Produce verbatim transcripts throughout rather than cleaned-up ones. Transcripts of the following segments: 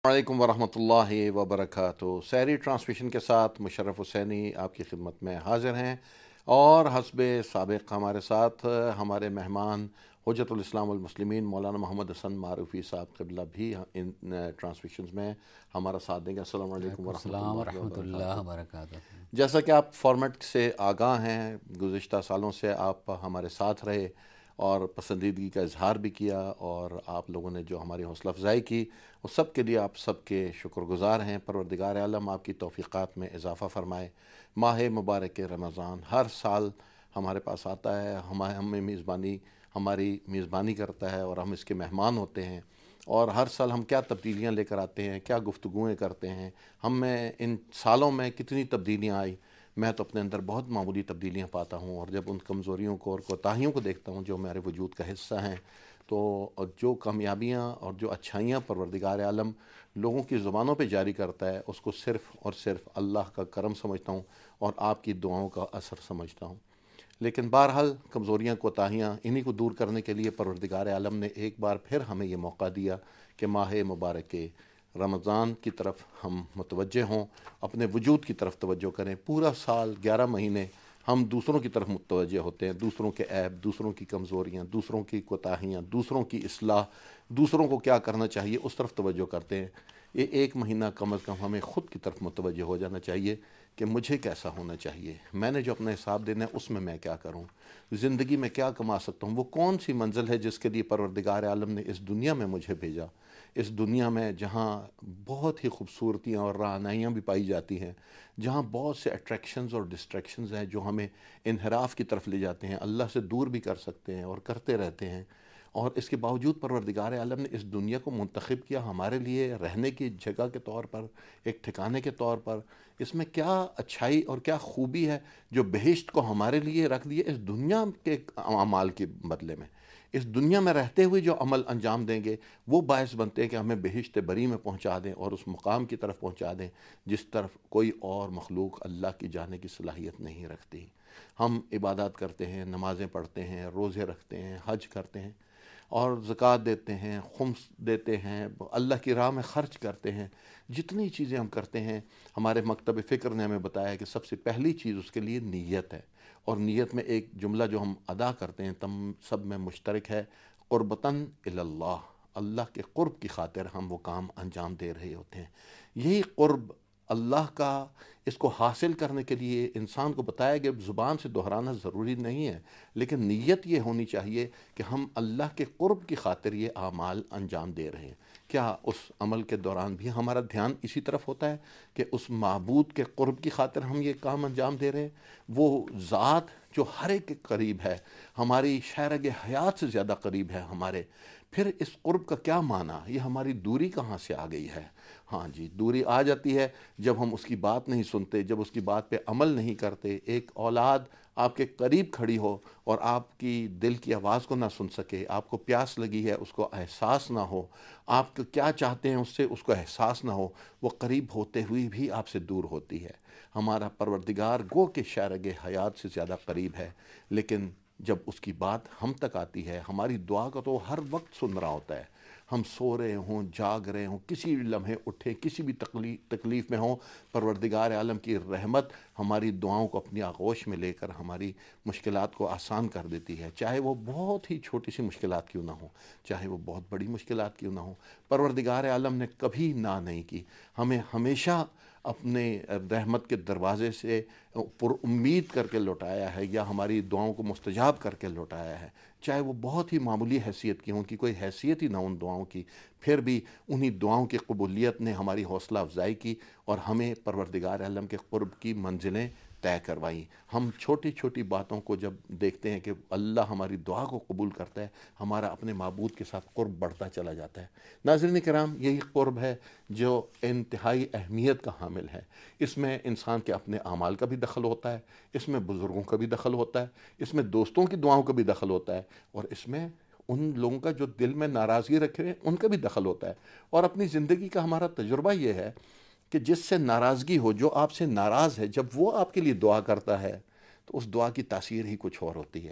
वालेकुम वरहमतुल्लाहि वबरकातुहू। सहरी ट्रांसमिशन के साथ मुशर्रफ हुसैनी आपकी खिदमत में हाजिर हैं और हस्बे साबिक़ हमारे साथ हमारे मेहमान हुज्जतुल इस्लाम वल मुस्लिमीन मौलाना मोहम्मद हसन मारूफ़ी साहब क़िबला भी इन ट्रांसमिशंस में हमारा साथ देंगे। अस्सलाम वालेकुम वालेकुम सलाम वरहमतुल्लाहि वरहमतुल्लाह वबरकातुहू। वबरकातुहू। जैसा कि आप फॉर्मेट से आगाह हैं, गुज़िश्ता सालों से आप हमारे साथ रहे और पसंदीदगी का इजहार भी किया और आप लोगों ने जो हमारी हौसला अफजाई की उस सब के लिए आप सबके शुक्रगुजार हैं। परवरदिगार आलम आपकी तौफ़ीक़ात में इजाफ़ा फ़रमाए। माह मुबारक रमज़ान हर साल हमारे पास आता है, हमारे हमें मेज़बानी हमारी मेज़बानी करता है और हम इसके मेहमान होते हैं। और हर साल हम क्या तब्दीलियाँ लेकर आते हैं, क्या गुफ्तगूएँ करते हैं, हम में इन सालों में कितनी तब्दीलियाँ आई। मैं तो अपने अंदर बहुत मामूली तब्दीलियाँ पाता हूँ और जब उन कमज़ोरियों को और कोताहियों को देखता हूँ जो मेरे वजूद का हिस्सा हैं, तो और जो कामयाबियाँ और जो अच्छाइयाँ परवरदिगार आलम लोगों की ज़ुबानों पे जारी करता है, उसको सिर्फ़ और सिर्फ़ अल्लाह का करम समझता हूँ और आपकी दुआओं का असर समझता हूँ। लेकिन बहरहाल कमज़ोरियाँ कोताहियाँ इन्हीं को दूर करने के लिए परवरदिगार आलम ने एक बार फिर हमें ये मौका दिया कि माह मुबारक रमज़ान की तरफ हम मुतवज्जे हों, अपने वजूद की तरफ तवज्जो करें। पूरा साल ग्यारह महीने हम दूसरों की तरफ मुतवज्जे होते हैं, दूसरों के ऐब, दूसरों की कमज़ोरियाँ, दूसरों की कोताहियाँ, दूसरों की इस्लाह, दूसरों को क्या करना चाहिए उस तरफ तवज्जो करते हैं। ये एक महीना कम अज़ कम हमें ख़ुद की तरफ मुतवज्जे हो जाना चाहिए कि मुझे कैसा होना चाहिए, मैंने जो अपना हिसाब देना है उसमें मैं क्या करूं, ज़िंदगी में क्या कमा सकता हूं, वो कौन सी मंजिल है जिसके लिए परवरदिगार आलम ने इस दुनिया में मुझे भेजा। इस दुनिया में जहां बहुत ही खूबसूरतियाँ और राहनाइयाँ भी पाई जाती हैं, जहां बहुत से अट्रैक्शंस और डिस्ट्रैक्शंस हैं जो हमें इनहराफ की तरफ ले जाते हैं, अल्लाह से दूर भी कर सकते हैं और करते रहते हैं। और इसके बावजूद परवरदिगार आलम ने इस दुनिया को मुंतखब किया हमारे लिए रहने की जगह के तौर पर, एक ठिकाने के तौर पर। इसमें क्या अच्छाई और क्या खूबी है जो बहिश्त को हमारे लिए रख दिए इस दुनिया के अमाल के बदले में। इस दुनिया में रहते हुए जो अमल अंजाम देंगे वो बायस बनते हैं कि हमें बहिश्त बरी में पहुंचा दें और उस मुकाम की तरफ पहुंचा दें जिस तरफ कोई और मखलूक अल्लाह की जाने की सलाहियत नहीं रखती। हम इबादत करते हैं, नमाज़ें पढ़ते हैं, रोज़े रखते हैं, हज करते हैं और ज़कात देते हैं, खुम्स देते हैं, अल्लाह की राह में ख़र्च करते हैं। जितनी चीज़ें हम करते हैं, हमारे मकतब फ़िक्र ने हमें बताया कि सबसे पहली चीज़ उसके लिए नीयत है। और नीयत में एक जुमला जो हम अदा करते हैं तम सब में मुश्तरक है, क़ुर्बतन इलल्लाह, अल्लाह के क़ुर्ब की खातिर हम वो काम अंजाम दे रहे होते हैं। यही क़ुर्ब अल्लाह का, इसको हासिल करने के लिए इंसान को बताया कि ज़ुबान से दोहराना ज़रूरी नहीं है, लेकिन नीयत ये होनी चाहिए कि हम अल्लाह के क़ुर्ब की खातिर ये आमाल अंजाम दे रहे हैं। क्या उस अमल के दौरान भी हमारा ध्यान इसी तरफ होता है कि उस माबूद के क़ुर्ब की खातिर हम ये काम अंजाम दे रहे हैं? वो ज़ात जो हर एक के करीब है, हमारी शहरग हयात से ज़्यादा करीब है हमारे, फिर इस क़ुर्ब का क्या माना, ये हमारी दूरी कहाँ से आ गई है? हाँ जी, दूरी आ जाती है जब हम उसकी बात नहीं सुनते, जब उसकी बात पे अमल नहीं करते। एक औलाद आपके करीब खड़ी हो और आपकी दिल की आवाज़ को ना सुन सके, आपको प्यास लगी है उसको एहसास ना हो, आप क्या चाहते हैं उससे उसको एहसास ना हो, वो करीब होते हुए भी आपसे दूर होती है। हमारा परवरदिगार गो के शारग हयात से ज़्यादा करीब है, लेकिन जब उसकी बात हम तक आती है, हमारी दुआ को तो हर वक्त सुन रहा होता है। हम सो रहे हों, जाग रहे हों, किसी भी लम्हे उठे, किसी भी तकलीफ तकलीफ़ में हों, परवरदिगार आलम की रहमत हमारी दुआओं को अपनी आगोश में लेकर हमारी मुश्किलात को आसान कर देती है। चाहे वो बहुत ही छोटी सी मुश्किलात क्यों ना हो, चाहे वो बहुत बड़ी मुश्किलात क्यों ना हो, परवरदिगार आलम ने कभी ना नहीं की। हमें हमेशा अपने रहमत के दरवाज़े से पुरुम्मीद करके लौटाया है या हमारी दुआओं को मुस्तजाब करके लौटाया है। चाहे वो बहुत ही मामूली हैसियत की हों, कि कोई हैसियत ही ना उन दुआओं की, फिर भी उन्हीं दुआओं की कबूलियत ने हमारी हौसला अफजाई की और हमें परवरदिगार आलम के क़ुर्ब की मंजिलें तय करवाई। हम छोटी छोटी बातों को जब देखते हैं कि अल्लाह हमारी दुआ को कबूल करता है, हमारा अपने माबूद के साथ क़ुर्ब बढ़ता चला जाता है। नाज़रीन किराम, यही क़ुर्ब है जो इंतहाई अहमियत का हामिल है। इसमें इंसान के अपने आमाल का भी दखल होता है, इसमें बुज़ुर्गों का भी दखल होता है, इसमें दोस्तों की दुआओं का भी दखल होता है और इसमें उन लोगों का जो दिल में नाराज़गी रखे हैं उनका भी दखल होता है। और अपनी ज़िंदगी का हमारा तजुर्बा ये है कि जिससे नाराज़गी हो, जो आपसे नाराज़ है, जब वो आपके लिए दुआ करता है तो उस दुआ की तासीर ही कुछ और होती है।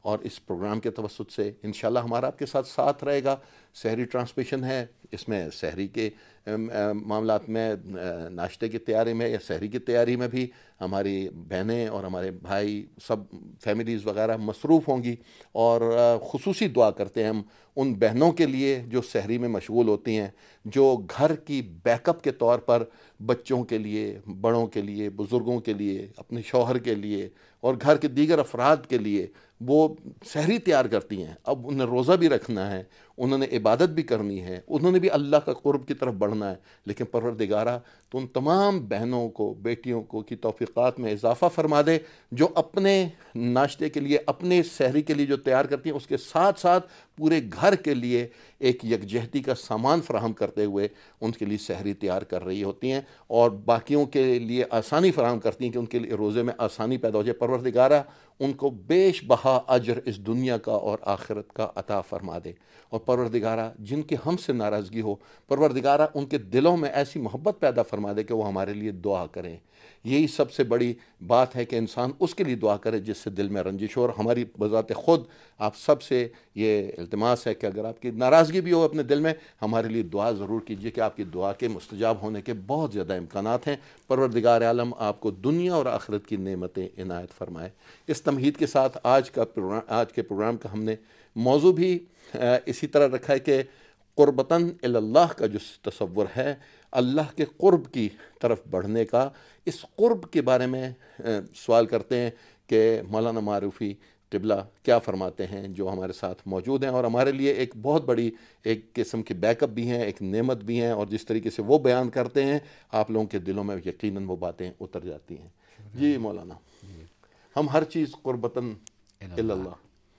اور اس پروگرام کے توسط سے انشاءاللہ ہمارا آپ کے ساتھ ساتھ رہے گا. سحری ٹرانسمیشن ہے، اس میں سحری کے معاملات میں، ناشتے کی تیاری میں یا سحری کی تیاری میں بھی ہماری بہنیں اور ہمارے بھائی سب فیملیز وغیرہ مصروف ہوں گی. اور خصوصی دعا کرتے ہیں ہم ان بہنوں کے لیے جو سحری میں مشغول ہوتی ہیں، جو گھر کی بیک اپ کے طور پر بچوں کے لیے، بڑوں کے لیے، بزرگوں کے لیے، اپنے شوہر کے لیے اور گھر کے دیگر افراد کے لیے وہ سحری تیار کرتی ہیں. اب انہیں روزہ بھی رکھنا ہے، انہوں نے عبادت بھی کرنی ہے، انہوں نے بھی اللہ کا قرب کی طرف بڑھنا ہے، لیکن پروردگارہ تو ان تمام بہنوں کو، بیٹیوں کو کی توفیقات میں اضافہ فرما دے جو اپنے ناشتے کے لیے، اپنے سحری کے لیے جو تیار کرتی ہیں، اس کے ساتھ ساتھ پورے گھر کے لیے ایک یکجہتی کا سامان فراہم کرتے ہوئے ان کے لیے سحری تیار کر رہی ہوتی ہیں اور باقیوں کے لیے آسانی فراہم کرتی ہیں کہ ان کے لیے روزے میں آسانی پیدا ہو جائے. پروردگارہ ان کو بیش بہا اجر اس دنیا کا اور آخرت کا عطا فرما دے. اور پروردگارہ جن کی ہم سے ناراضگی ہو، پروردگارہ ان کے دلوں میں ایسی محبت پیدا فرما دے کہ وہ ہمارے لیے دعا کریں. یہی سب سے بڑی بات ہے کہ انسان اس کے لیے دعا کرے جس سے دل میں رنجش ہو. اور ہماری بذات خود آپ سب سے یہ التماس ہے کہ اگر آپ کی ناراضگی بھی ہو اپنے دل میں، ہمارے لیے دعا ضرور کیجیے کہ آپ کی دعا کے مستجاب ہونے کے بہت زیادہ امکانات ہیں. پروردگار عالم آپ کو دنیا اور آخرت کی نعمتیں عنایت فرمائے. اس تمہید کے ساتھ آج کا پروگرام آج کے پروگرام کا ہم نے موضوع بھی اسی طرح رکھا ہے کہ قربتاً الی اللہ کا جو تصور ہے، اللہ کے قرب کی طرف بڑھنے کا، اس قرب کے بارے میں سوال کرتے ہیں کہ مولانا معروفی قبلہ کیا فرماتے ہیں، جو ہمارے ساتھ موجود ہیں اور ہمارے لیے ایک بہت بڑی ایک قسم کی بیک اپ بھی ہیں، ایک نعمت بھی ہیں، اور جس طریقے سے وہ بیان کرتے ہیں آپ لوگوں کے دلوں میں یقیناً وہ باتیں اتر جاتی ہیں. جی مولانا، ہم ہر چیز قربتاً الی اللہ.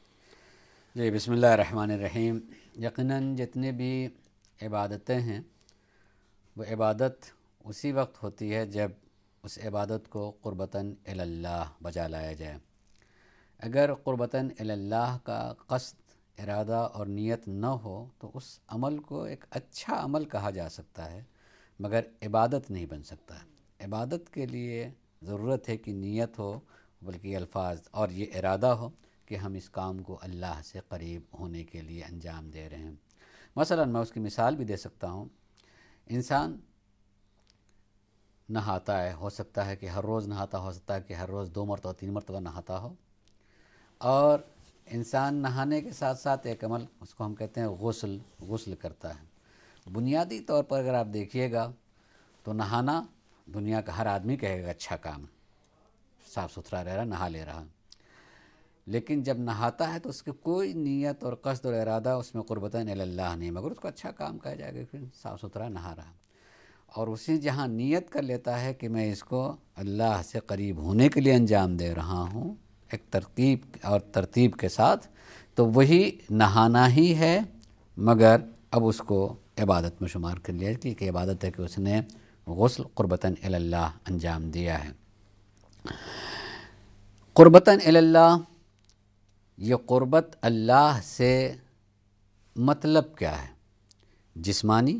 جی بسم اللہ الرحمن الرحیم. یقیناً جتنے بھی عبادتیں ہیں وہ عبادت اسی وقت ہوتی ہے جب اس عبادت کو قربتاً الی اللہ بجا لایا جائے. اگر قربتاً الی اللہ کا قصد، ارادہ اور نیت نہ ہو تو اس عمل کو ایک اچھا عمل کہا جا سکتا ہے مگر عبادت نہیں بن سکتا. عبادت کے لیے ضرورت ہے کہ نیت ہو، بلکہ الفاظ اور یہ ارادہ ہو کہ ہم اس کام کو اللہ سے قریب ہونے کے لیے انجام دے رہے ہیں. مثلا میں اس کی مثال بھی دے سکتا ہوں. انسان نہاتا ہے، ہو سکتا ہے کہ ہر روز نہاتا، ہو سکتا ہے کہ ہر روز دو مرتبہ تین مرتبہ نہاتا ہو، اور انسان نہانے کے ساتھ ساتھ ایک عمل اس کو ہم کہتے ہیں غسل غسل کرتا ہے. بنیادی طور پر اگر آپ دیکھیے گا تو نہانا دنیا کا ہر آدمی کہے گا اچھا کام، صاف ستھرا رہ رہا، نہا لے رہا، لیکن جب نہاتا ہے تو اس کی کوئی نیت اور قصد اور ارادہ اس میں قربتاً الی اللہ نہیں، مگر اس کو اچھا کام کہا جائے گا، پھر صاف ستھرا نہا رہا. اور اسی جہاں نیت کر لیتا ہے کہ میں اس کو اللہ سے قریب ہونے کے لیے انجام دے رہا ہوں ایک ترتیب اور ترتیب کے ساتھ، تو وہی نہانا ہی ہے، مگر اب اس کو عبادت میں شمار کر لیا کہ عبادت ہے کہ اس نے غسل قربتاً الی اللہ انجام دیا ہے. قربتاً الی اللہ، یہ قربت اللہ سے مطلب کیا ہے؟ جسمانی،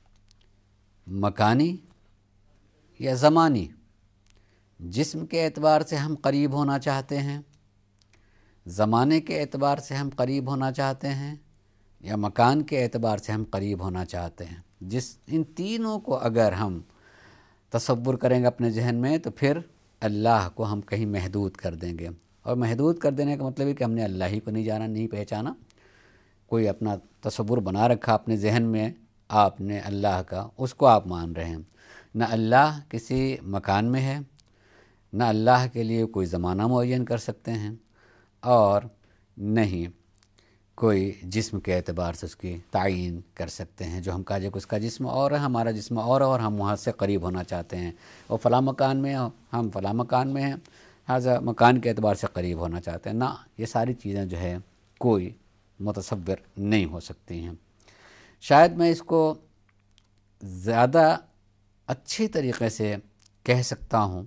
مکانی یا زمانی؟ جسم کے اعتبار سے ہم قریب ہونا چاہتے ہیں، زمانے کے اعتبار سے ہم قریب ہونا چاہتے ہیں، یا مکان کے اعتبار سے ہم قریب ہونا چاہتے ہیں. جس ان تینوں کو اگر ہم تصور کریں گے اپنے ذہن میں تو پھر اللہ کو ہم کہیں محدود کر دیں گے. اور محدود کر دینے کا مطلب ہے کہ ہم نے اللہ ہی کو نہیں جانا، نہیں پہچانا. کوئی اپنا تصور بنا رکھا اپنے ذہن میں آپ نے اللہ کا، اس کو آپ مان رہے ہیں. نہ اللہ کسی مکان میں ہے، نہ اللہ کے لیے کوئی زمانہ معین کر سکتے ہیں، اور نہ ہی کوئی جسم کے اعتبار سے اس کی تعین کر سکتے ہیں. جو ہم کہا جائے کہ اس کا جسم اور ہے، ہمارا جسم اور اور ہم وہاں سے قریب ہونا چاہتے ہیں. وہ فلاں مکان میں ہم فلاں مکان میں ہیں، ہذا مکان کے اعتبار سے قریب ہونا چاہتے ہیں. نہ، یہ ساری چیزیں جو ہے کوئی متصور نہیں ہو سکتی ہیں. شاید میں اس کو زیادہ اچھی طریقے سے کہہ سکتا ہوں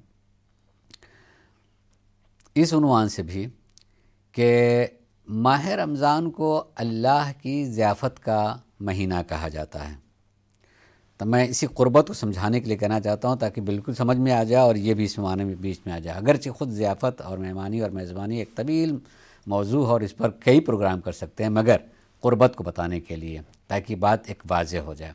اس عنوان سے بھی کہ ماہ رمضان کو اللہ کی ضیافت کا مہینہ کہا جاتا ہے. تو میں اسی قربت کو سمجھانے کے لیے کہنا چاہتا ہوں تاکہ بالکل سمجھ میں آ جائے اور یہ بھی اس معنی میں بیچ میں آ جائے. اگرچہ خود ضیافت اور مہمانی اور میزبانی ایک طویل موضوع ہے اور اس پر کئی پروگرام کر سکتے ہیں، مگر قربت کو بتانے کے لیے تاکہ بات ایک واضح ہو جائے۔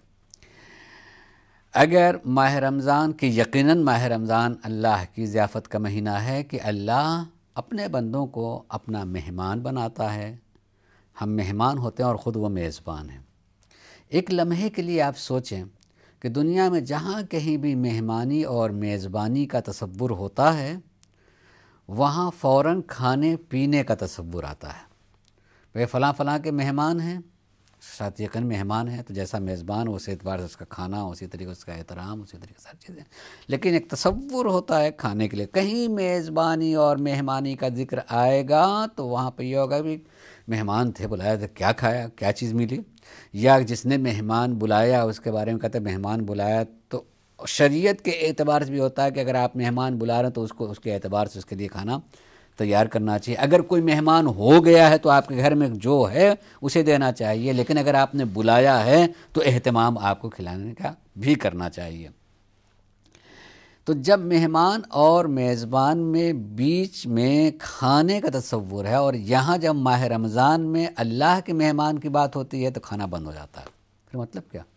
اگر ماہ رمضان کی یقیناً ماہ رمضان اللہ کی ضیافت کا مہینہ ہے کہ اللہ اپنے بندوں کو اپنا مہمان بناتا ہے، ہم مہمان ہوتے ہیں اور خود وہ میزبان ہیں۔ ایک لمحے کے لیے آپ سوچیں کہ دنیا میں جہاں کہیں بھی مہمانی اور میزبانی کا تصور ہوتا ہے وہاں فوراً کھانے پینے کا تصور آتا ہے۔ وہ فلاں فلاں کے مہمان ہیں، ساتھ یقین مہمان ہیں تو جیسا میزبان اسی اعتبار سے اس کا کھانا، اسی طریقے سے اس کا احترام، اسی طریقے سے ہر چیزیں، لیکن ایک تصور ہوتا ہے کھانے کے لیے۔ کہیں میزبانی اور مہمانی کا ذکر آئے گا تو وہاں پہ یہ ہوگا بھی مہمان تھے، بلایا تھا، کیا کھایا، کیا چیز ملی، یا جس نے مہمان بلایا اس کے بارے میں کہتے ہیں مہمان بلایا، تو شریعت کے اعتبار سے بھی ہوتا ہے کہ اگر آپ مہمان بلا رہے ہیں تو اس کو اس کے اعتبار سے اس کے لیے کھانا تیار کرنا چاہیے۔ اگر کوئی مہمان ہو گیا ہے تو آپ کے گھر میں جو ہے اسے دینا چاہیے، لیکن اگر آپ نے بلایا ہے تو اہتمام آپ کو کھلانے کا بھی کرنا چاہیے۔ تو جب مہمان اور میزبان میں بیچ میں کھانے کا تصور ہے اور یہاں جب ماہ رمضان میں اللہ کے مہمان کی بات ہوتی ہے تو کھانا بند ہو جاتا ہے۔ پھر مطلب کیا؟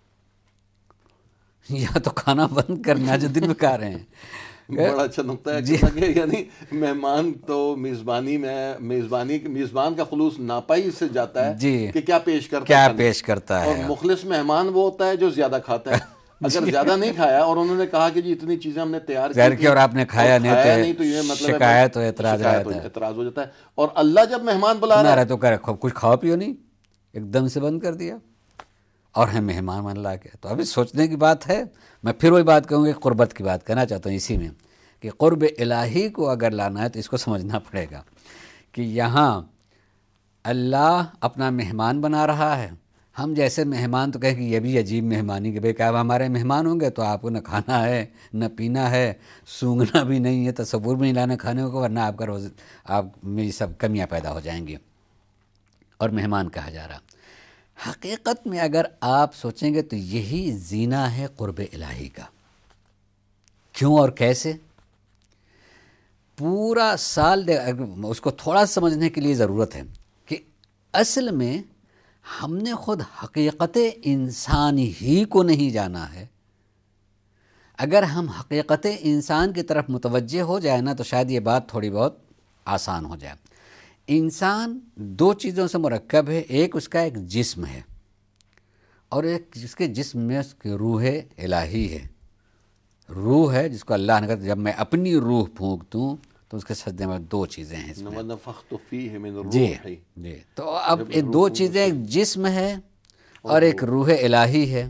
یا تو کھانا بند کرنا جو دن بکا رہے ہیں۔ بڑا اچھا نقطہ ہے جی کہ یعنی مہمان تو میزبانی میں میزبانی میزبان کا خلوص ناپائی سے جاتا ہے جی کہ کیا پیش کرتا کیا ہے، پیش کرتا اور ہے، مخلص مہمان وہ ہوتا ہے جو زیادہ کھاتا ہے۔ اگر زیادہ نہیں کھایا اور انہوں نے کہا کہ جی اتنی چیزیں ہم نے تیار ظاہر کی کی اور آپ نے کھایا نہیں تو یہ مطلب شکایت و اعتراض شکایت رہتا ہے، اعتراض ہو جاتا ہے۔ اور اللہ جب مہمان بلا رہا ہے تو کہہ رہا کچھ کھاؤ پیو نہیں، ایک دم سے بند کر دیا اور ہم مہمان من لا کے۔ تو ابھی سوچنے کی بات ہے۔ میں پھر وہی بات کہوں گی، قربت کی بات کہنا چاہتا ہوں اسی میں کہ قرب الہی کو اگر لانا ہے تو اس کو سمجھنا پڑے گا کہ یہاں اللہ اپنا مہمان بنا رہا ہے۔ ہم جیسے مہمان تو کہیں کہ یہ بھی عجیب مہمانی کہ بھئی کہ آپ ہمارے مہمان ہوں گے تو آپ کو نہ کھانا ہے نہ پینا ہے، سونگنا بھی نہیں ہے، تصور بھی نہیں لانا کھانے کو، ورنہ آپ کا روز آپ میں یہ سب کمیاں پیدا ہو جائیں گی اور مہمان کہا جا رہا۔ حقیقت میں اگر آپ سوچیں گے تو یہی زینہ ہے قرب الہی کا۔ کیوں اور کیسے؟ پورا سال اس کو تھوڑا سمجھنے کے لیے ضرورت ہے کہ اصل میں ہم نے خود حقیقت انسانی ہی کو نہیں جانا ہے۔ اگر ہم حقیقت انسان کی طرف متوجہ ہو جائے نا تو شاید یہ بات تھوڑی بہت آسان ہو جائے۔ انسان دو چیزوں سے مرکب ہے، ایک اس کا ایک جسم ہے اور ایک جس کے جسم میں اس کی روح الہی ہے۔ روح ہے جس کو اللہ نے کہا جب میں اپنی روح پھونک دوں تو اس کے سجدے میں دو چیزیں ہیں اس میں۔ وَنَفَخْتُ فِيهِ مِنْ جی رُوحِي۔ جی تو اب یہ دو چیزیں، ایک جسم ہے اور ایک روح الہی ہے۔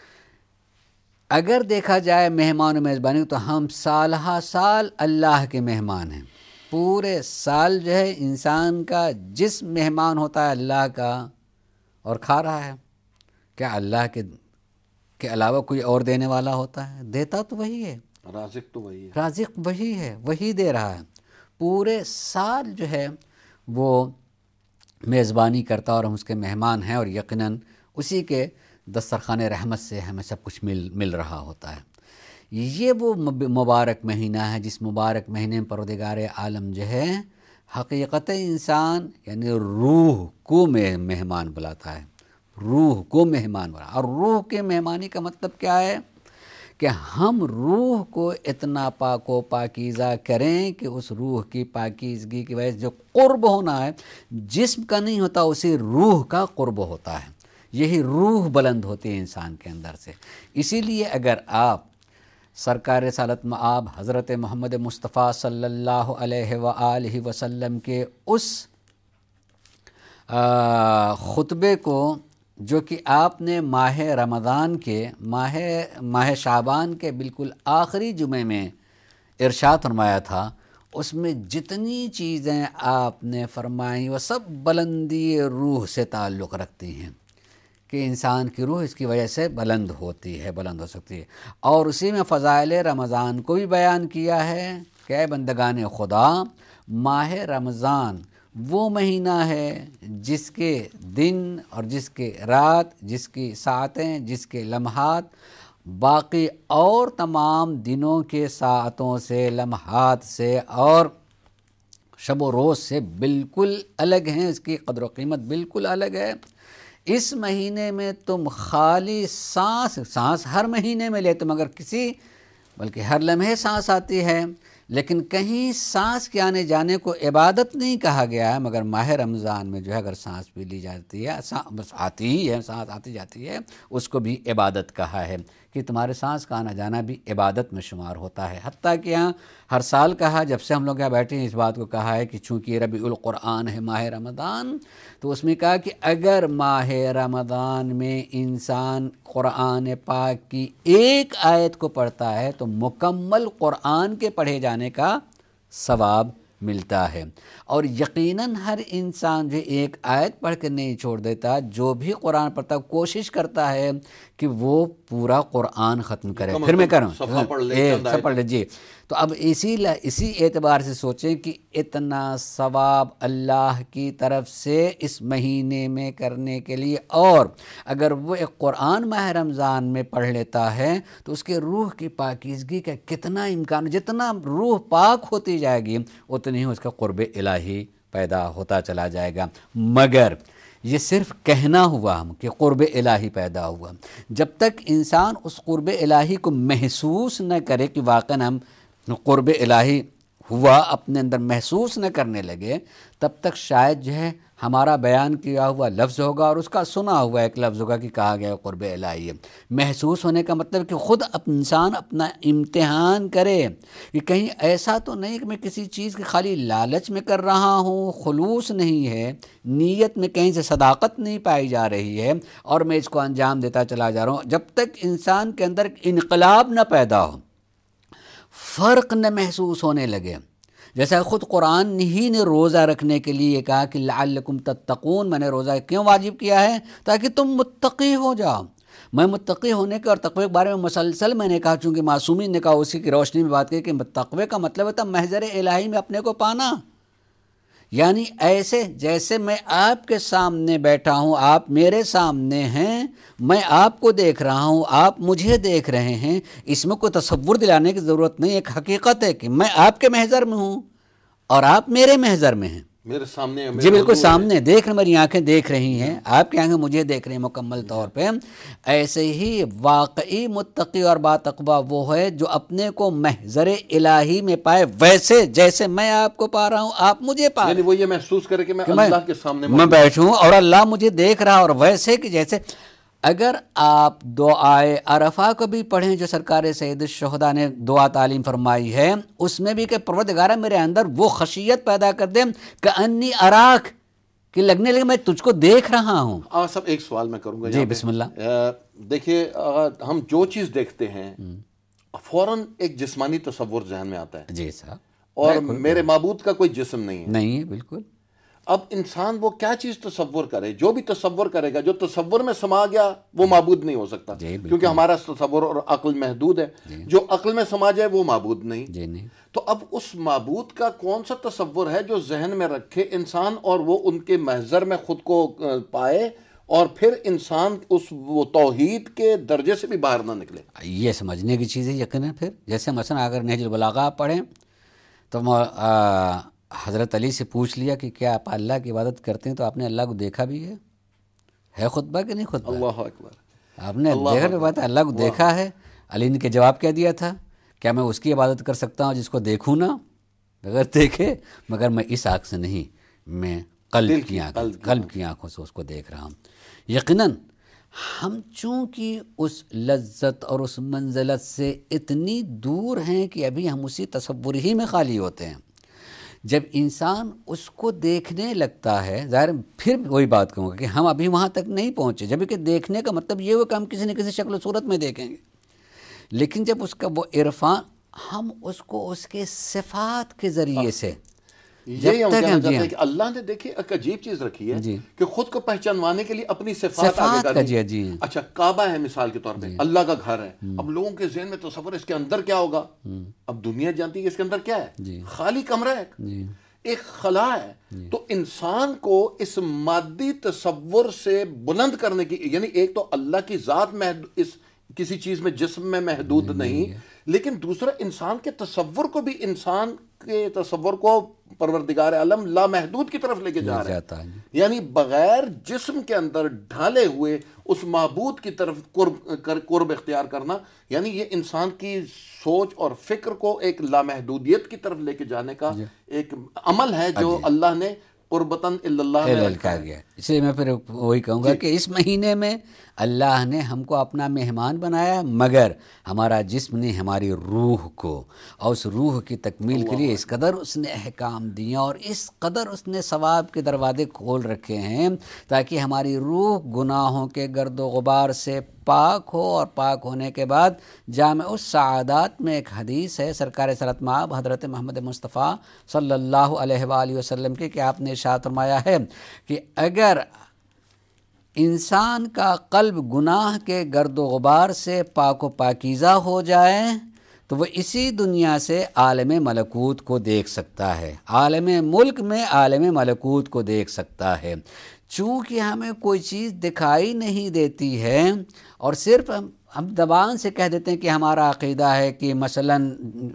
اگر دیکھا جائے مہمان و میزبانی تو ہم سال ہا سال اللہ کے مہمان ہیں۔ پورے سال جو ہے انسان کا جسم مہمان ہوتا ہے اللہ کا اور کھا رہا ہے۔ کیا اللہ کے کے علاوہ کوئی اور دینے والا ہوتا ہے؟ دیتا تو وہی ہے، رازق تو وہی ہے، رازق وہی ہے، وہی دے رہا ہے۔ پورے سال جو ہے وہ میزبانی کرتا اور ہم اس کے مہمان ہیں اور یقیناً اسی کے دسترخوان رحمت سے ہمیں سب کچھ مل مل رہا ہوتا ہے۔ یہ وہ مبارک مہینہ ہے جس مبارک مہینے میں پروردگار عالم جو ہے حقیقت انسان یعنی روح کو مہمان بلاتا ہے، روح کو مہمان بنا۔ اور روح کے مہمانی کا مطلب کیا ہے کہ ہم روح کو اتنا پاک و پاکیزہ کریں کہ اس روح کی پاکیزگی کی وجہ سے جو قرب ہونا ہے جسم کا نہیں ہوتا، اسی روح کا قرب ہوتا ہے۔ یہی روح بلند ہوتی ہے انسان کے اندر سے۔ اسی لیے اگر آپ سرکار رسالت مآب حضرت محمد مصطفیٰ صلی اللہ علیہ وآلہ وسلم کے اس خطبے کو جو کہ آپ نے ماہ رمضان کے ماہ ماہ شعبان کے بالکل آخری جمعے میں ارشاد فرمایا تھا، اس میں جتنی چیزیں آپ نے فرمائیں وہ سب بلندی روح سے تعلق رکھتی ہیں کہ انسان کی روح اس کی وجہ سے بلند ہوتی ہے، بلند ہو سکتی ہے۔ اور اسی میں فضائل رمضان کو بھی بیان کیا ہے کہ اے بندگان خدا، ماہ رمضان وہ مہینہ ہے جس کے دن اور جس کے رات، جس کی ساعتیں، جس کے لمحات باقی اور تمام دنوں کے ساعتوں سے، لمحات سے اور شب و روز سے بالکل الگ ہیں، اس کی قدر و قیمت بالکل الگ ہے۔ اس مہینے میں تم خالی سانس سانس ہر مہینے میں لیتے مگر کسی بلکہ ہر لمحے سانس آتی ہے، لیکن کہیں سانس کے آنے جانے کو عبادت نہیں کہا گیا ہے، مگر ماہ رمضان میں جو ہے اگر سانس بھی لی جاتی ہے، بس آتی ہی ہے، سانس آتی جاتی ہے، اس کو بھی عبادت کہا ہے کہ تمہارے سانس کا آنا جانا بھی عبادت میں شمار ہوتا ہے۔ حتیٰ کہ یہاں ہر سال کہا، جب سے ہم لوگ یہاں بیٹھے ہیں اس بات کو کہا ہے کہ چونکہ ربیع القرآن ہے، ماہ رمضان، تو اس میں کہا کہ اگر ماہ رمضان میں انسان قرآن پاک کی ایک آیت کو پڑھتا ہے تو مکمل قرآن کے پڑھے جانے کا ثواب ملتا ہے۔ اور یقیناً ہر انسان جو ایک آیت پڑھ کے نہیں چھوڑ دیتا، جو بھی قرآن پڑھتا کوشش کرتا ہے کہ وہ پورا قرآن ختم کرے۔ پھر میں کروں ایک پڑھ لے جی۔ تو اب اسی اسی اعتبار سے سوچیں کہ اتنا ثواب اللہ کی طرف سے اس مہینے میں کرنے کے لیے، اور اگر وہ ایک قرآن ماہ رمضان میں پڑھ لیتا ہے تو اس کے روح کی پاکیزگی کا کتنا امکان، جتنا روح پاک ہوتی جائے گی اتنی ہی اس کا قرب الہی پیدا ہوتا چلا جائے گا۔ مگر یہ صرف کہنا ہوا ہم کہ قرب الہی پیدا ہوا، جب تک انسان اس قرب الہی کو محسوس نہ کرے کہ واقعاً ہم قرب الہی ہوا اپنے اندر محسوس نہ کرنے لگے، تب تک شاید جو ہے ہمارا بیان کیا ہوا لفظ ہوگا اور اس کا سنا ہوا ایک لفظ ہوگا کہ کہا گیا قرب الہی ہے۔ محسوس ہونے کا مطلب کہ خود انسان اپنا امتحان کرے کہ کہیں ایسا تو نہیں کہ میں کسی چیز کی خالی لالچ میں کر رہا ہوں، خلوص نہیں ہے، نیت میں کہیں سے صداقت نہیں پائی جا رہی ہے اور میں اس کو انجام دیتا چلا جا رہا ہوں۔ جب تک انسان کے اندر انقلاب نہ پیدا ہو، فرق نہ محسوس ہونے لگے، جیسا خود قرآن ہی نے روزہ رکھنے کے لیے کہا کہ لعلکم تتقون، میں نے روزہ کیوں واجب کیا ہے؟ تاکہ تم متقی ہو جاؤ۔ میں متقی ہونے کے اور تقوی کے بارے میں مسلسل میں نے کہا، چونکہ معصومین نے کہا اسی کی روشنی میں بات کی کہ تقوی کا مطلب ہوتا ہے محضر الہی میں اپنے کو پانا، یعنی ایسے جیسے میں آپ کے سامنے بیٹھا ہوں، آپ میرے سامنے ہیں، میں آپ کو دیکھ رہا ہوں، آپ مجھے دیکھ رہے ہیں، اس میں کوئی تصور دلانے کی ضرورت نہیں، ایک حقیقت ہے کہ میں آپ کے محضر میں ہوں اور آپ میرے محضر میں ہیں، میرے سامنے جی بالکل سامنے دیکھ رہے، میری آنکھیں دیکھ رہی ہیں، آپ کی آنکھیں مجھے دیکھ رہی ہیں مکمل طور پہ۔ ایسے ہی واقعی متقی اور باتقویٰ وہ ہے جو اپنے کو محضر الہی میں پائے، ویسے جیسے میں آپ کو پا رہا ہوں آپ مجھے پا رہے ہیں، یعنی وہ یہ محسوس کرے کہ میں اللہ کے سامنے میں بیٹھوں اور اللہ مجھے دیکھ رہا، اور ویسے کہ جیسے اگر آپ دعائے عرفہ کو بھی پڑھیں جو سرکار سید الشہداء نے دعا تعلیم فرمائی ہے، اس میں بھی کہ پروردگارہ میرے اندر وہ خشیت پیدا کر دے کہ انی اراک، کہ لگنے لگے میں تجھ کو دیکھ رہا ہوں۔ آ سب ایک سوال میں کروں گا جی بسم اللہ۔ دیکھیے ہم جو چیز دیکھتے ہیں فوراً ایک جسمانی تصور ذہن میں آتا ہے، جی صاحب، اور میرے معبود کا کوئی جسم نہیں ہے، نہیں ہے بالکل۔ اب انسان وہ کیا چیز تصور کرے، جو بھی تصور کرے گا، جو تصور میں سما گیا وہ معبود نہیں ہو سکتا، کیونکہ ہمارا تصور اور عقل محدود ہے، جو عقل میں سما جائے وہ معبود نہیں۔ تو اب اس معبود کا کون سا تصور ہے جو ذہن میں رکھے انسان اور وہ ان کے محضر میں خود کو پائے، اور پھر انسان اس وہ توحید کے درجے سے بھی باہر نہ نکلے؟ یہ سمجھنے کی چیز ہے یقیناً۔ پھر جیسے مثلا اگر نہج البلاغہ آپ پڑھیں تو حضرت علی سے پوچھ لیا کہ کیا آپ اللہ کی عبادت کرتے ہیں تو آپ نے اللہ کو دیکھا بھی ہے؟ ہے خطبہ کہ نہیں خطبہ؟ اللہ اکبر، آپ نے دیکھا بھی بات ہے، اللہ کو دیکھا ہے؟ علی نے کے جواب کیا دیا تھا؟ کیا میں اس کی عبادت کر سکتا ہوں جس کو دیکھوں نہ، بغیر دیکھے؟ مگر میں اس آنکھ سے نہیں، میں قلب کی آنکھ قلب کی آنکھوں سے اس کو دیکھ رہا ہوں۔ یقیناً ہم چونکہ اس لذت اور اس منزلت سے اتنی دور ہیں کہ ابھی ہم اسی تصور ہی میں خالی ہوتے ہیں۔ جب انسان اس کو دیکھنے لگتا ہے، ظاہر پھر وہی بات کہوں گا کہ ہم ابھی وہاں تک نہیں پہنچے، جب کہ دیکھنے کا مطلب یہ ہو کہ ہم کسی نہ کسی شکل و صورت میں دیکھیں گے، لیکن جب اس کا وہ عرفان، ہم اس کو اس کے صفات کے ذریعے سے، یہی ہم کہنا چاہتے ہیں کہ اللہ نے دیکھیں ایک عجیب چیز رکھی ہے کہ خود کو پہچانوانے کے لیے اپنی صفات آگے کر دی۔ اچھا کعبہ ہے مثال کے طور پہ، اللہ کا گھر ہے، اب لوگوں کے ذہن میں تصور اس کے اندر کیا ہوگا؟ اب دنیا جانتی ہے کہ اس کے اندر کیا ہے، خالی کمرہ ہے، ایک خلا ہے۔ تو انسان کو اس مادی تصور سے بلند کرنے کی، یعنی ایک تو اللہ کی ذات اس کسی چیز میں جسم میں محدود نہیں، لیکن دوسرا انسان کے تصور کو بھی، انسان کے تصور کو پروردگار عالم لامحدود کی طرف لے کے جا رہا ہے، یعنی بغیر جسم کے اندر ڈھالے ہوئے اس معبود کی طرف قرب قرب اختیار کرنا، یعنی یہ انسان کی سوچ اور فکر کو ایک لامحدودیت کی طرف لے کے جانے کا ایک عمل ہے جو اللہ نے قربتاً اللہ میں رکھا گیا۔ اس لیے میں پھر وہی کہوں گا کہ اس مہینے میں اللہ نے ہم کو اپنا مہمان بنایا، مگر ہمارا جسم نے ہماری روح کو، اور اس روح کی تکمیل کے لیے اس قدر اس نے احکام دیے اور اس قدر اس نے ثواب کے دروازے کھول رکھے ہیں تاکہ ہماری روح گناہوں کے گرد و غبار سے پاک ہو، اور پاک ہونے کے بعد جامع السعادات میں ایک حدیث ہے سرکار صلوات مآب حضرت محمد مصطفیٰ صلی اللہ علیہ وآلہ وسلم کی کہ آپ نے ارشاد فرمایا ہے کہ اگر انسان کا قلب گناہ کے گرد و غبار سے پاک و پاکیزہ ہو جائے تو وہ اسی دنیا سے عالم ملکوت کو دیکھ سکتا ہے، عالم ملک میں عالم ملکوت کو دیکھ سکتا ہے۔ چونکہ ہمیں کوئی چیز دکھائی نہیں دیتی ہے اور صرف ہم ہم زبان سے کہہ دیتے ہیں کہ ہمارا عقیدہ ہے کہ مثلاً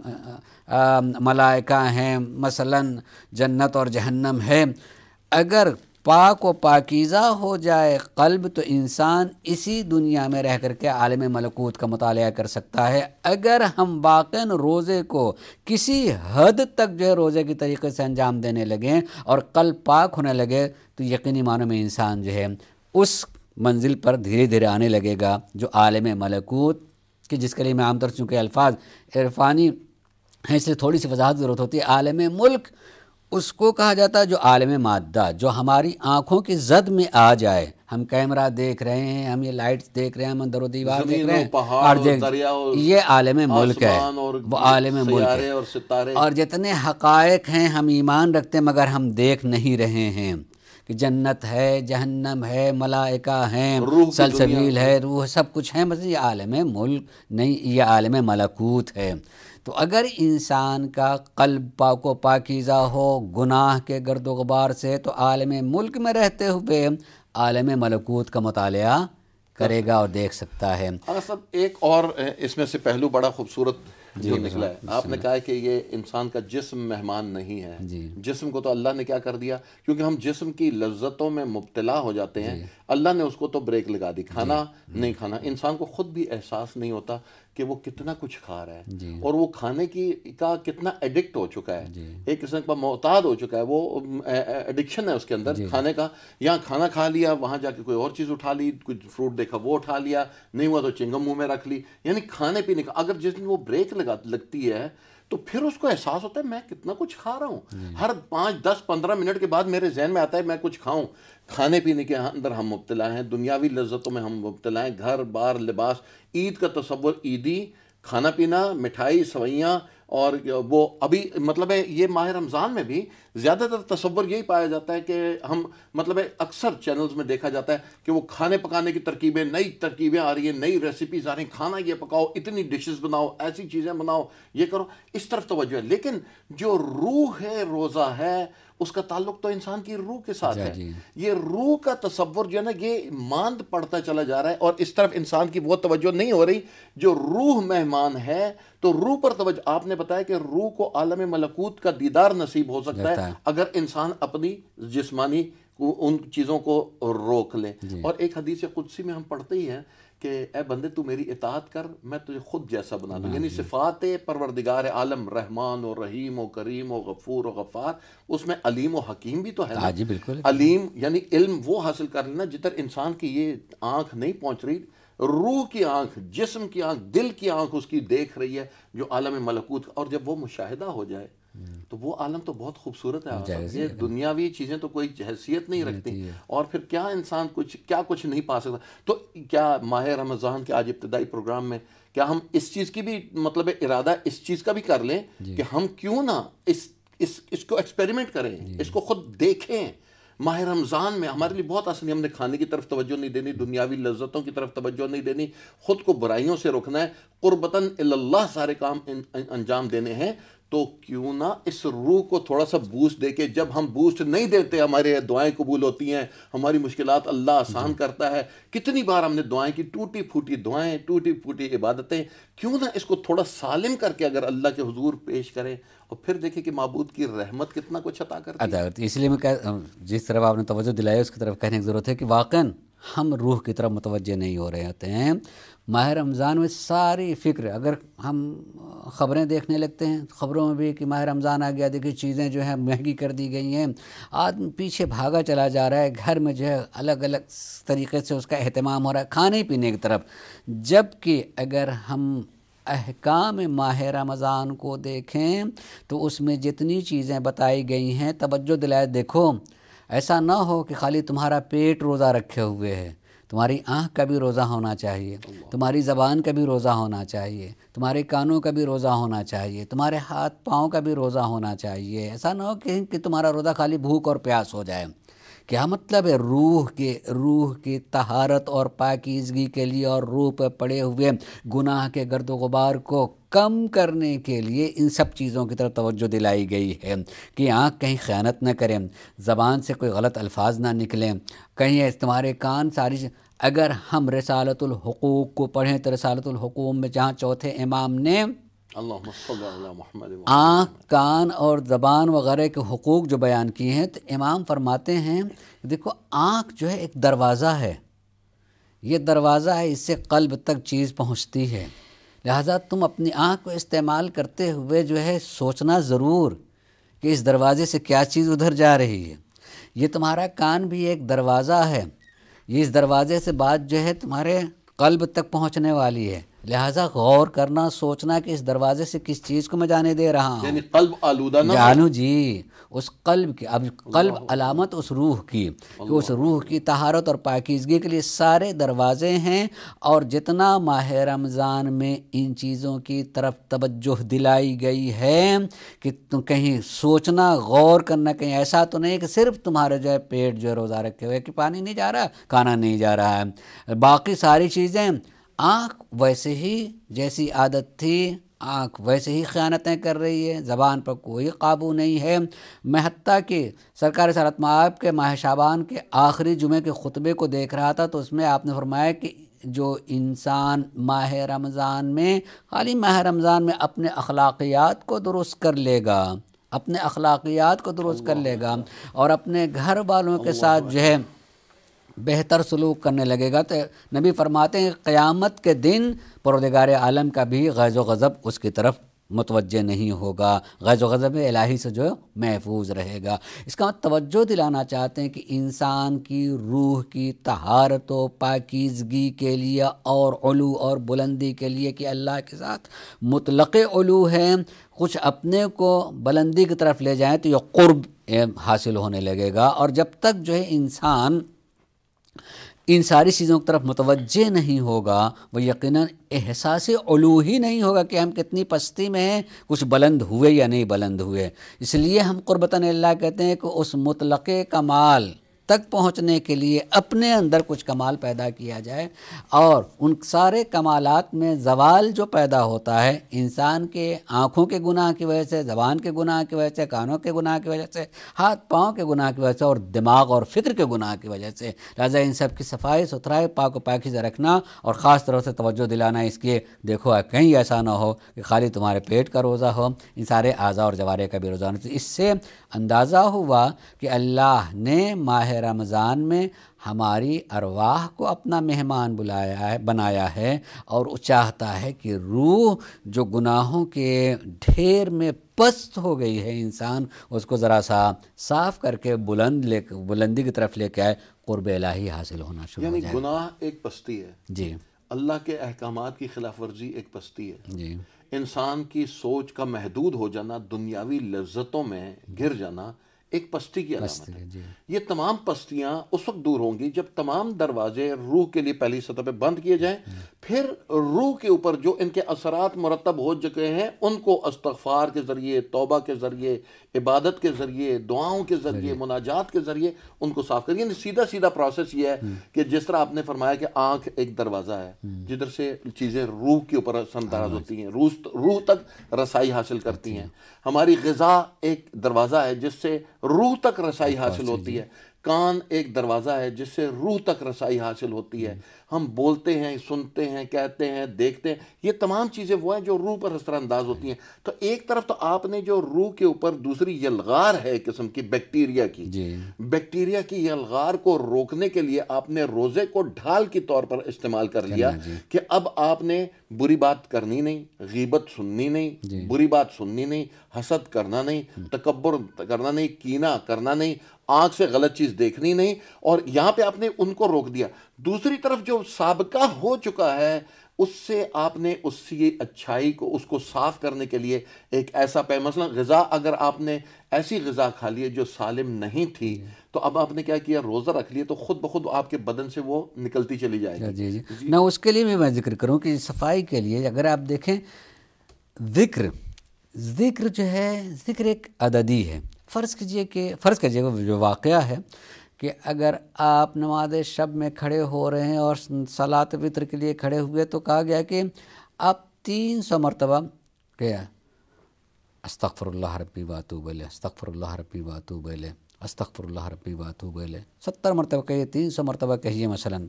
ملائکہ ہیں، مثلاً جنت اور جہنم ہے، اگر پاک و پاکیزہ ہو جائے قلب تو انسان اسی دنیا میں رہ کر کے عالم ملکوت کا مطالعہ کر سکتا ہے۔ اگر ہم واقعاً روزے کو کسی حد تک جو ہے روزے کی طریقے سے انجام دینے لگیں اور قلب پاک ہونے لگے تو یقینی معنوں میں انسان جو ہے اس منزل پر دھیرے دھیرے آنے لگے گا جو عالم ملکوت کہ جس کے لیے میں عام طور چونکہ الفاظ عرفانی ہیں اس لیے تھوڑی سی وضاحت ضرورت ہوتی ہے۔ عالم ملک اس کو کہا جاتا ہے جو عالم مادہ، جو ہماری آنکھوں کی زد میں آ جائے، ہم کیمرہ دیکھ رہے ہیں، ہم یہ لائٹس دیکھ رہے ہیں، ہم اندر و دیوار دیکھ رہے ہیں اور دیکھ یہ عالم ملک ہے، وہ عالم ملک ہے۔ اور جتنے حقائق ہیں ہم ایمان رکھتے ہیں مگر ہم دیکھ نہیں رہے ہیں کہ جنت ہے، جہنم ہے، ملائکہ ہیں، سلسبیل ہے، روح، سب کچھ ہے، مطلب یہ عالم ملک نہیں، یہ عالم ملکوت ہے۔ تو اگر انسان کا قلب پاک و پاکیزہ ہو گناہ کے گرد و غبار سے تو عالم ملک میں رہتے ہوئے عالم ملکوت کا مطالعہ کرے گا اور دیکھ سکتا ہے۔ صاحب ایک اور اس میں سے پہلو بڑا خوبصورت جو نکلا ہے، آپ نے کہا کہ یہ انسان کا جسم مہمان نہیں ہے، جسم کو تو اللہ نے کیا کر دیا، کیونکہ ہم جسم کی لذتوں میں مبتلا ہو جاتے ہیں، اللہ نے اس کو تو بریک لگا دی، کھانا نہیں کھانا۔ انسان کو خود بھی احساس نہیں ہوتا کہ وہ کتنا کچھ کھا رہا ہے اور وہ کھانے کی کا کتنا ایڈکٹ ہو چکا ہے، ایک قسم کا معتاد ہو چکا ہے، وہ ایڈکشن ہے اس کے اندر کھانے کا۔ یہاں کھانا کھا لیا، وہاں جا کے کوئی اور چیز اٹھا لی، کچھ فروٹ دیکھا وہ اٹھا لیا، نہیں ہوا تو چنگم منہ میں رکھ لی، یعنی کھانے پینے کا اگر جس دن وہ بریک لگا لگتی ہے تو پھر اس کو احساس ہوتا ہے میں کتنا کچھ کھا رہا ہوں، ہر پانچ دس پندرہ منٹ کے بعد میرے ذہن میں آتا ہے میں کچھ کھاؤں۔ کھانے پینے کے اندر ہم مبتلا ہیں، دنیاوی لذتوں میں ہم مبتلا ہیں، گھر بار لباس، عید کا تصور، عیدی کھانا پینا، مٹھائی، سوئیاں، اور وہ ابھی مطلب ہے یہ ماہ رمضان میں بھی زیادہ تر تصور یہی پایا جاتا ہے کہ ہم مطلب ہے اکثر چینلز میں دیکھا جاتا ہے کہ وہ کھانے پکانے کی ترکیبیں، نئی ترکیبیں آ رہی ہیں، نئی ریسیپیز آ رہی ہیں، کھانا یہ پکاؤ، اتنی ڈشز بناؤ، ایسی چیزیں بناؤ، یہ کرو، اس طرف توجہ ہے۔ لیکن جو روح ہے، روزہ ہے، اس کا تعلق تو انسان کی روح کے ساتھ ہے۔ یہ روح کا تصور جو ہے نا یہ ماند پڑتا چلا جا رہا ہے اور اس طرف انسان کی وہ توجہ نہیں ہو رہی جو روح مہمان ہے۔ تو روح پر توجہ، آپ نے بتایا کہ روح کو عالم ملکوت کا دیدار نصیب ہو سکتا ہے اگر انسان اپنی جسمانی ان چیزوں کو روک لے۔ اور ایک حدیث قدسی میں ہم پڑھتے ہی ہیں کہ اے بندے تو میری اطاعت کر، میں تجھے خود جیسا بنا دوں، یعنی صفات پروردگار عالم رحمان و رحیم و کریم و غفور و غفار، اس میں علیم و حکیم بھی تو ہے نا۔ جی بالکل۔ علیم یعنی علم وہ حاصل کر لینا جدھر انسان کی یہ آنکھ نہیں پہنچ رہی، روح کی آنکھ، جسم کی آنکھ، دل کی آنکھ اس کی دیکھ رہی ہے جو عالم ملکوت، اور جب وہ مشاہدہ ہو جائے تو وہ عالم تو بہت خوبصورت ہے، یہ دنیاوی چیزیں تو کوئی حیثیت نہیں رکھتی، اور پھر کیا انسان کچھ کیا کچھ نہیں پا سکتا۔ تو کیا ماہ رمضان کے آج ابتدائی پروگرام میں کیا ہم اس چیز کی بھی مطلب ارادہ اس چیز کا بھی کر لیں کہ ہم کیوں نہ اس اس اس کو ایکسپیریمنٹ کریں، اس کو خود دیکھیں۔ ماہ رمضان میں ہمارے لیے بہت آسانی، ہم نے کھانے کی طرف توجہ نہیں دینی، دنیاوی لذتوں کی طرف توجہ نہیں دینی، خود کو برائیوں سے روکنا ہے، قربتاً اللہ سارے کام انجام دینے ہیں۔ تو کیوں نہ اس روح کو تھوڑا سا بوسٹ دے کے، جب ہم بوسٹ نہیں دیتے ہمارے دعائیں قبول ہوتی ہیں، ہماری مشکلات اللہ آسان کرتا ہے. کتنی بار ہم نے دعائیں کی، ٹوٹی پھوٹی دعائیں، ٹوٹی پھوٹی عبادتیں، کیوں نہ اس کو تھوڑا سالم کر کے اگر اللہ کے حضور پیش کریں اور پھر دیکھیں کہ معبود کی رحمت کتنا کچھ عطا کرتی ہے. ادا اس لیے میں کہہ جس طرف آپ نے توجہ دلائی اس کی طرف کہنے کی ضرورت ہے کہ واقعاً ہم روح کی طرف متوجہ نہیں ہو رہے ہوتے ہیں. ماہ رمضان میں ساری فکر، اگر ہم خبریں دیکھنے لگتے ہیں، خبروں میں بھی کہ ماہ رمضان آ گیا، دیکھیے چیزیں جو ہیں مہنگی کر دی گئی ہیں، آدمی پیچھے بھاگا چلا جا رہا ہے، گھر میں جو ہے الگ الگ طریقے سے اس کا اہتمام ہو رہا ہے کھانے پینے کی طرف. جبکہ اگر ہم احکام ماہ رمضان کو دیکھیں تو اس میں جتنی چیزیں بتائی گئی ہیں توجہ دلائے دیکھو. ایسا نہ ہو کہ خالی تمہارا پیٹ روزہ رکھے ہوئے ہے، تمہاری آنکھ کا بھی روزہ ہونا چاہیے، تمہاری زبان کا بھی روزہ ہونا چاہیے، تمہارے کانوں کا بھی روزہ ہونا چاہیے، تمہارے ہاتھ پاؤں کا بھی روزہ ہونا چاہیے. ایسا نہ ہو کہ کہ تمہارا روزہ خالی بھوک اور پیاس ہو جائے. کیا مطلب ہے؟ روح کے روح کی طہارت اور پاکیزگی کے لیے اور روح پہ پڑے ہوئے گناہ کے گرد و غبار کو کم کرنے کے لیے ان سب چیزوں کی طرف توجہ دلائی گئی ہے کہ آنکھ کہیں خیانت نہ کریں، زبان سے کوئی غلط الفاظ نہ نکلیں، کہیں تمہارے کان ساری. اگر ہم رسالۃ الحقوق کو پڑھیں تو رسالۃ الحقوق میں جہاں چوتھے امام نے اللہم صلی علی محمد آنکھ، کان اور زبان وغیرہ کے حقوق جو بیان کیے ہیں تو امام فرماتے ہیں دیکھو آنکھ جو ہے ایک دروازہ ہے، یہ دروازہ ہے، اس سے قلب تک چیز پہنچتی ہے. لہٰذا تم اپنی آنکھ کو استعمال کرتے ہوئے جو ہے سوچنا ضرور کہ اس دروازے سے کیا چیز ادھر جا رہی ہے. یہ تمہارا کان بھی ایک دروازہ ہے، یہ اس دروازے سے بات جو ہے تمہارے قلب تک پہنچنے والی ہے. لہٰذا غور کرنا، سوچنا کہ اس دروازے سے کس چیز کو میں جانے دے رہا ہوں. یعنی قلب آلودہ نہ جانو جی اس قلب کی، اب قلب علامت اس روح کی کہ اس روح کی طہارت اور پاکیزگی کے لیے سارے دروازے ہیں. اور جتنا ماہ رمضان میں ان چیزوں کی طرف توجہ دلائی گئی ہے کہ تم کہیں سوچنا، غور کرنا، کہیں ایسا تو نہیں کہ صرف تمہارے جو ہے پیٹ جو ہے روزہ رکھے ہوئے کہ پانی نہیں جا رہا، کھانا نہیں جا رہا ہے، باقی ساری چیزیں. آنکھ ویسے ہی جیسی عادت تھی، آنکھ ویسے ہی خیانتیں کر رہی ہے، زبان پر کوئی قابو نہیں ہے. میں حتیٰ کہ سرکار رسالت مآب کے ماہ شعبان کے آخری جمعے کے خطبے کو دیکھ رہا تھا تو اس میں آپ نے فرمایا کہ جو انسان ماہ رمضان میں خالی ماہ رمضان میں اپنے اخلاقیات کو درست کر لے گا، اپنے اخلاقیات کو درست کر لے گا اور اپنے گھر والوں کے ساتھ جو ہے بہتر سلوک کرنے لگے گا تو نبی فرماتے ہیں قیامت کے دن پروردگار عالم کا بھی غیظ و غضب اس کی طرف متوجہ نہیں ہوگا، غیظ و غضب الہی سے جو محفوظ رہے گا. اس کا توجہ دلانا چاہتے ہیں کہ انسان کی روح کی طہارت و پاکیزگی کے لیے اور علو اور بلندی کے لیے کہ اللہ کے ساتھ مطلق علو ہے، کچھ اپنے کو بلندی کی طرف لے جائیں تو یہ قرب حاصل ہونے لگے گا. اور جب تک جو ہے انسان ان ساری چیزوں کی طرف متوجہ نہیں ہوگا وہ یقیناً احساس علو ہی نہیں ہوگا کہ ہم کتنی پستی میں ہیں، کچھ بلند ہوئے یا نہیں بلند ہوئے. اس لیے ہم قربتاً اللہ کہتے ہیں کہ اس مطلق کمال تک پہنچنے کے لیے اپنے اندر کچھ کمال پیدا کیا جائے. اور ان سارے کمالات میں زوال جو پیدا ہوتا ہے انسان کے آنکھوں کے گناہ کی وجہ سے، زبان کے گناہ کی وجہ سے، کانوں کے گناہ کی وجہ سے، ہاتھ پاؤں کے گناہ کی وجہ سے اور دماغ اور فکر کے گناہ کی وجہ سے. لہٰذا ان سب کی صفائی ستھرائی، پاک و پاکیزہ رکھنا اور خاص طور سے توجہ دلانا اس کے دیکھو کہیں ایسا نہ ہو کہ خالی تمہارے پیٹ کا روزہ ہو، ان سارے اعضاء اور جوارح کا بھی روزہ ہونا چاہیے. اس سے اندازہ ہوا کہ اللہ نے ماہ رمضان میں ہماری ارواح کو اپنا مہمان بلایا ہے، بنایا ہے اور وہ چاہتا ہے کہ روح جو گناہوں کے ڈھیر میں پست ہو گئی ہے انسان اس کو ذرا سا صاف کر کے بلند لے بلندی کی طرف لے کے آئے، قرب الہی حاصل ہونا شروع ہو یعنی جائے. گناہ ایک پستی ہے جی اللہ کے احکامات کی خلاف ورزی ایک پستی ہے. جی انسان کی سوچ کا محدود ہو جانا، دنیاوی لذتوں میں گر جانا ایک پستی کی علامت پستی ہے. ہے، جی. یہ تمام پستیاں اس وقت دور ہوں گی جب تمام دروازے روح کے لیے پہلی سطح پہ بند کیے جائیں. پھر روح کے اوپر جو ان کے اثرات مرتب ہو چکے ہیں ان کو استغفار کے ذریعے، توبہ کے ذریعے، عبادت کے ذریعے، دعاؤں کے ذریعے، مناجات کے ذریعے ان کو صاف کریے. یعنی سیدھا سیدھا پروسیس یہ ہے کہ جس طرح آپ نے فرمایا کہ آنکھ ایک دروازہ ہے جدھر سے چیزیں روح کے اوپر اثر انداز ہوتی ہیں، روح روح تک رسائی حاصل کرتی ہیں. ہماری غذا ایک دروازہ ہے جس سے روح تک رسائی حاصل ہوتی ہے. کان ایک دروازہ ہے جس سے روح تک رسائی حاصل ہوتی ہے. ہم بولتے ہیں، سنتے ہیں، کہتے ہیں، دیکھتے ہیں، یہ تمام چیزیں وہ ہیں جو روح پر اثر انداز ہوتی ہیں. تو ایک طرف تو آپ نے جو روح کے اوپر دوسری یلغار ہے قسم کی بیکٹیریا کی، بیکٹیریا کی یلغار کو روکنے کے لیے آپ نے روزے کو ڈھال کے طور پر استعمال کر لیا کہ اب آپ نے بری بات کرنی نہیں، غیبت سننی نہیں، بری بات سننی نہیں، حسد کرنا نہیں، تکبر کرنا نہیں، کینہ کرنا نہیں، آنکھ سے غلط چیز دیکھنی نہیں. اور یہاں پہ آپ نے ان کو روک دیا. دوسری طرف جو سابقہ ہو چکا ہے اس سے آپ نے اس کی اچھائی کو، اس کو صاف کرنے کے لیے ایک ایسا پہ مثلا غذا اگر آپ نے ایسی غذا کھا لی جو سالم نہیں تھی تو اب آپ نے کیا کیا، روزہ رکھ لیا تو خود بخود آپ کے بدن سے وہ نکلتی چلی جائے گی. جی جی نہ اس کے لیے بھی میں ذکر کروں کہ صفائی کے لیے اگر آپ دیکھیں ذکر ذکر جو ہے ذکر ایک عددی ہے. فرض کیجئے کہ فرض کیجئے جو واقعہ ہے کہ اگر آپ نماز شب میں کھڑے ہو رہے ہیں اور صلاۃ وتر کے لیے کھڑے ہوئے تو کہا گیا کہ آپ تین سو مرتبہ کیا استغفر اللہ ربی واتوب الیہ، استغفر اللہ ربی واتوب الیہ، استغفر اللہ ربی واتوب الیہ، ستر مرتبہ کہیے، تین سو مرتبہ کہیے مثلاً.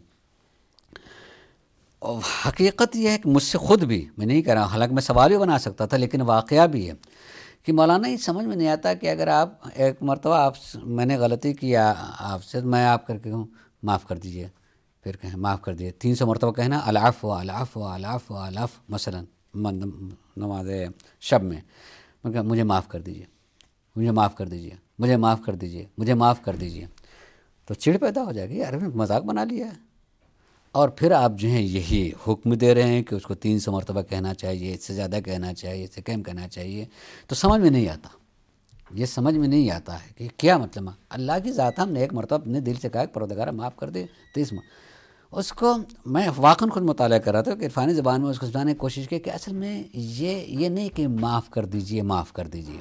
اور حقیقت یہ ہے کہ مجھ سے خود بھی میں نہیں کہہ رہا، حالانکہ میں سوال بھی بنا سکتا تھا لیکن واقعہ بھی ہے کہ مولانا یہ سمجھ میں نہیں آتا کہ اگر آپ ایک مرتبہ آپ میں نے غلطی کیا آپ سے، میں آپ کر کے کہوں معاف کر دیجئے، پھر کہیں معاف کر دیجئے، تین سو مرتبہ کہنا العفو العفو العفو العفو مثلاً نماز شب میں مجھے معاف کر دیجئے، مجھے معاف کر دیجئے، مجھے معاف کر دیجئے، مجھے معاف کر دیجئے، تو چڑ پیدا ہو جائے گی، یار مذاق بنا لیا ہے. اور پھر آپ جو ہیں یہی حکم دے رہے ہیں کہ اس کو تین سو مرتبہ کہنا چاہیے، اس سے زیادہ کہنا چاہیے، اس سے کم کہنا چاہیے، تو سمجھ میں نہیں آتا. یہ سمجھ میں نہیں آتا ہے کہ کیا مطلب ہے. اللہ کی ذات ہم نے ایک مرتبہ اپنے دل سے کہا کہ پروردگار معاف کر دے، تیس اس کو میں واقعاً خود مطالعہ کر رہا تھا کہ عرفانی زبان میں اس کو سمجھانے کی کوشش کی کہ اصل میں یہ یہ نہیں کہ معاف کر دیجئے معاف کر دیجئے،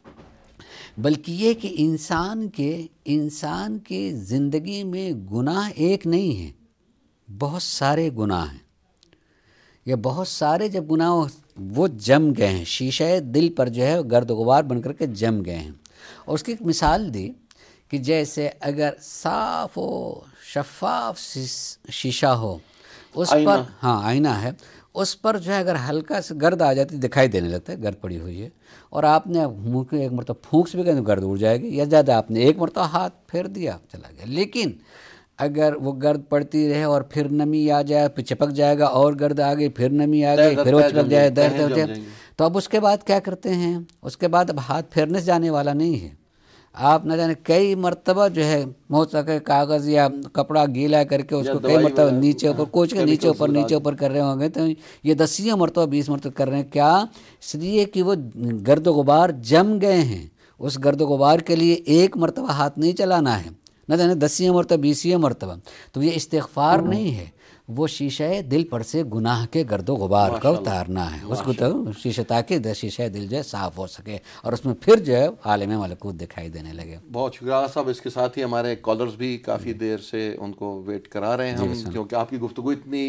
بلکہ یہ کہ انسان کے انسان کے زندگی میں گناہ ایک نہیں ہے، بہت سارے گناہ ہیں. یہ بہت سارے جب گناہ وہ جم گئے ہیں، شیشہ دل پر جو ہے گرد و غبار بن کر کے جم گئے ہیں. اور اس کی ایک مثال دی کہ جیسے اگر صاف و شفاف شیشہ ہو، اس پر ہاں آئینہ ہے، اس پر جو ہے اگر ہلکا سے گرد آ جاتی دکھائی دینے لگتا ہے گرد پڑی ہوئی ہے، اور آپ نے منہ کے ایک مرتبہ پھونک بھی گئے تو گرد اڑ جائے گی، یا زیادہ آپ نے ایک مرتبہ ہاتھ پھیر دیا چلا گیا. لیکن اگر وہ گرد پڑتی رہے اور پھر نمی آ جائے، پھر چپک جائے گا، اور گرد آ گئی، پھر نمی آ گئی، پھر وہ چپک جائے، درد ہو جائے، تو اب اس کے بعد کیا کرتے ہیں؟ اس کے بعد اب ہاتھ پھیرنے سے جانے والا نہیں ہے. آپ نہ جانے کئی مرتبہ جو ہے ہو سکے کاغذ یا کپڑا گیلا کر کے اس کو کئی مرتبہ نیچے اوپر کوچ کے نیچے اوپر نیچے اوپر کر رہے ہوں گے، تو یہ دسیوں مرتبہ بیس مرتبہ کر رہے ہیں. کیا؟ اس لیے کہ وہ گرد و غبار جم گئے ہیں. اس گرد و غبار کے لیے ایک مرتبہ ہاتھ نہیں چلانا ہے، نہ جانے دسیوں مرتبہ بیسیوں مرتبہ. تو یہ استغفار نہیں ہے، وہ شیشہ دل پر سے گناہ کے گرد و غبار کو اتارنا ہے. اس کو تو شیشہ تاکہ شیشہ دل جو ہے صاف ہو سکے اور اس میں پھر جو ہے عالم ملکوت دکھائی دینے لگے. بہت شکریہ صاحب. اس کے ساتھ ہی ہمارے کالرز بھی کافی دیر سے ان کو ویٹ کرا رہے ہیں ہم، کیونکہ آپ کی گفتگو اتنی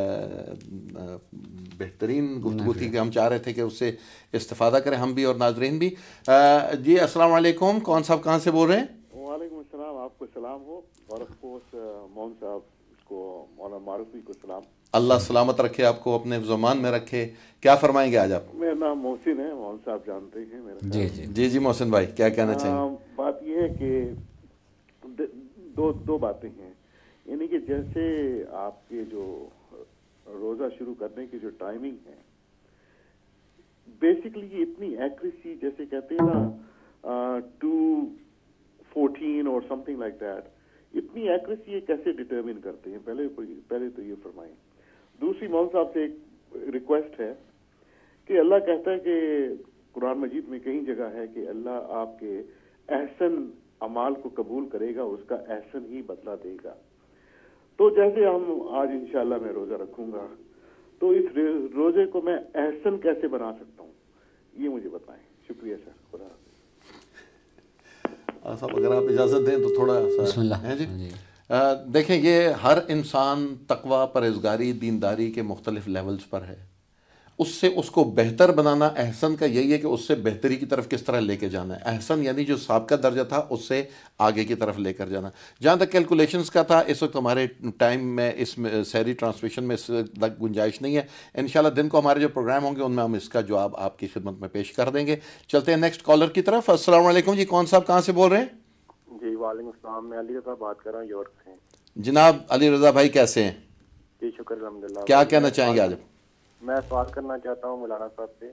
بہترین گفتگو تھی کہ ہم چاہ رہے تھے کہ اس سے استفادہ کریں ہم بھی اور ناظرین بھی. جی السلام علیکم، کون صاحب کہاں سے بول رہے ہیں؟ وعلیکم السلام، آپ کو سلام ہو. بارک مون صاحب کو مولانا معروفی کو سلام. اللہ سلامت رکھے آپ کو، اپنے زمان میں رکھے. کیا فرمائیں گے آج آپ؟ میرا نام محسن ہے، مون صاحب جانتے ہیں میرا. جی جی جی جی محسن بھائی کیا کہنا چاہیں؟ بات یہ ہے کہ دو دو باتیں ہیں. یعنی کہ جیسے آپ کے جو روزہ شروع کرنے کی جو ٹائمنگ ہے، بیسکلی یہ اتنی ایکریسی جیسے کہتے ہیں نا ٹو فورٹین اور سم تھنگ لائک دیٹ، اتنی ایکریسی یہ کیسے ڈٹرمن کرتے ہیں؟ پہلے پہلے تو یہ فرمائیں. دوسری مول صاحب سے ایک ریکویسٹ ہے کہ اللہ کہتا ہے کہ قرآن مجید میں کئی جگہ ہے کہ اللہ آپ کے احسن اعمال کو قبول کرے گا اس کا احسن ہی بدلہ دے گا. تو جیسے ہم آج انشاءاللہ میں روزہ رکھوں گا تو اس روزے کو میں احسن کیسے بنا سکتا ہوں یہ مجھے بتائیں. شکریہ سر. خدا صاحب اگر آپ اجازت دیں تو تھوڑا بسم اللہ. ہے جی دیکھیں یہ ہر انسان تقوی پرہیزگاری دینداری کے مختلف لیولز پر ہے. اس سے اس کو بہتر بنانا احسن کا یہی ہے کہ اس سے بہتری کی طرف کس طرح لے کے جانا ہے. احسن یعنی جو سابقہ درجہ تھا اس سے آگے کی طرف لے کر جانا. جہاں تک کیلکولیشنز کا تھا اس وقت ہمارے ٹائم میں اس میں سحری ٹرانسمیشن میں اس تک گنجائش نہیں ہے. انشاءاللہ دن کو ہمارے جو پروگرام ہوں گے ان میں ہم اس کا جواب آپ کی خدمت میں پیش کر دیں گے. چلتے ہیں نیکسٹ کالر کی طرف. السلام علیکم جی. کون صاحب کہاں سے بول رہے ہیں؟ جی وعلیکم السلام. میں علی رضا بات کر رہا ہوں یورپ سے. جناب علی رضا بھائی کیسے ہیں؟ جی شکر الحمدللہ. کیا کہنا چاہیں گے آج؟ میں سوال کرنا چاہتا ہوں مولانا صاحب سے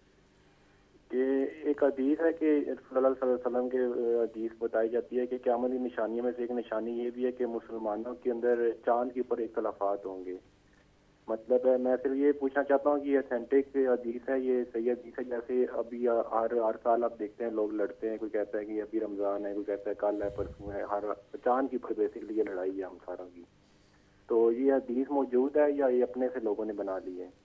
کہ ایک حدیث ہے کہ رسول اللہ صلی اللہ علیہ وسلم کے حدیث بتائی جاتی ہے کہ قیامت کی نشانیوں میں سے ایک نشانی یہ بھی ہے کہ مسلمانوں کے اندر چاند کے اوپر اختلافات ہوں گے. مطلب ہے میں صرف یہ پوچھنا چاہتا ہوں کہ یہ اتھینٹک حدیث ہے, یہ صحیح حدیث ہے؟ جیسے ابھی ہر ہر سال آپ دیکھتے ہیں لوگ لڑتے ہیں, کوئی کہتا ہے کہ ابھی رمضان ہے, کوئی کہتا ہے کل ہے, پرسوں ہے, ہر چاند کے اوپر بیسکلی یہ لڑائی ہے ہم ساروں کی. تو یہ حدیث موجود ہے یا یہ اپنے سے لوگوں نے بنا لی ہے؟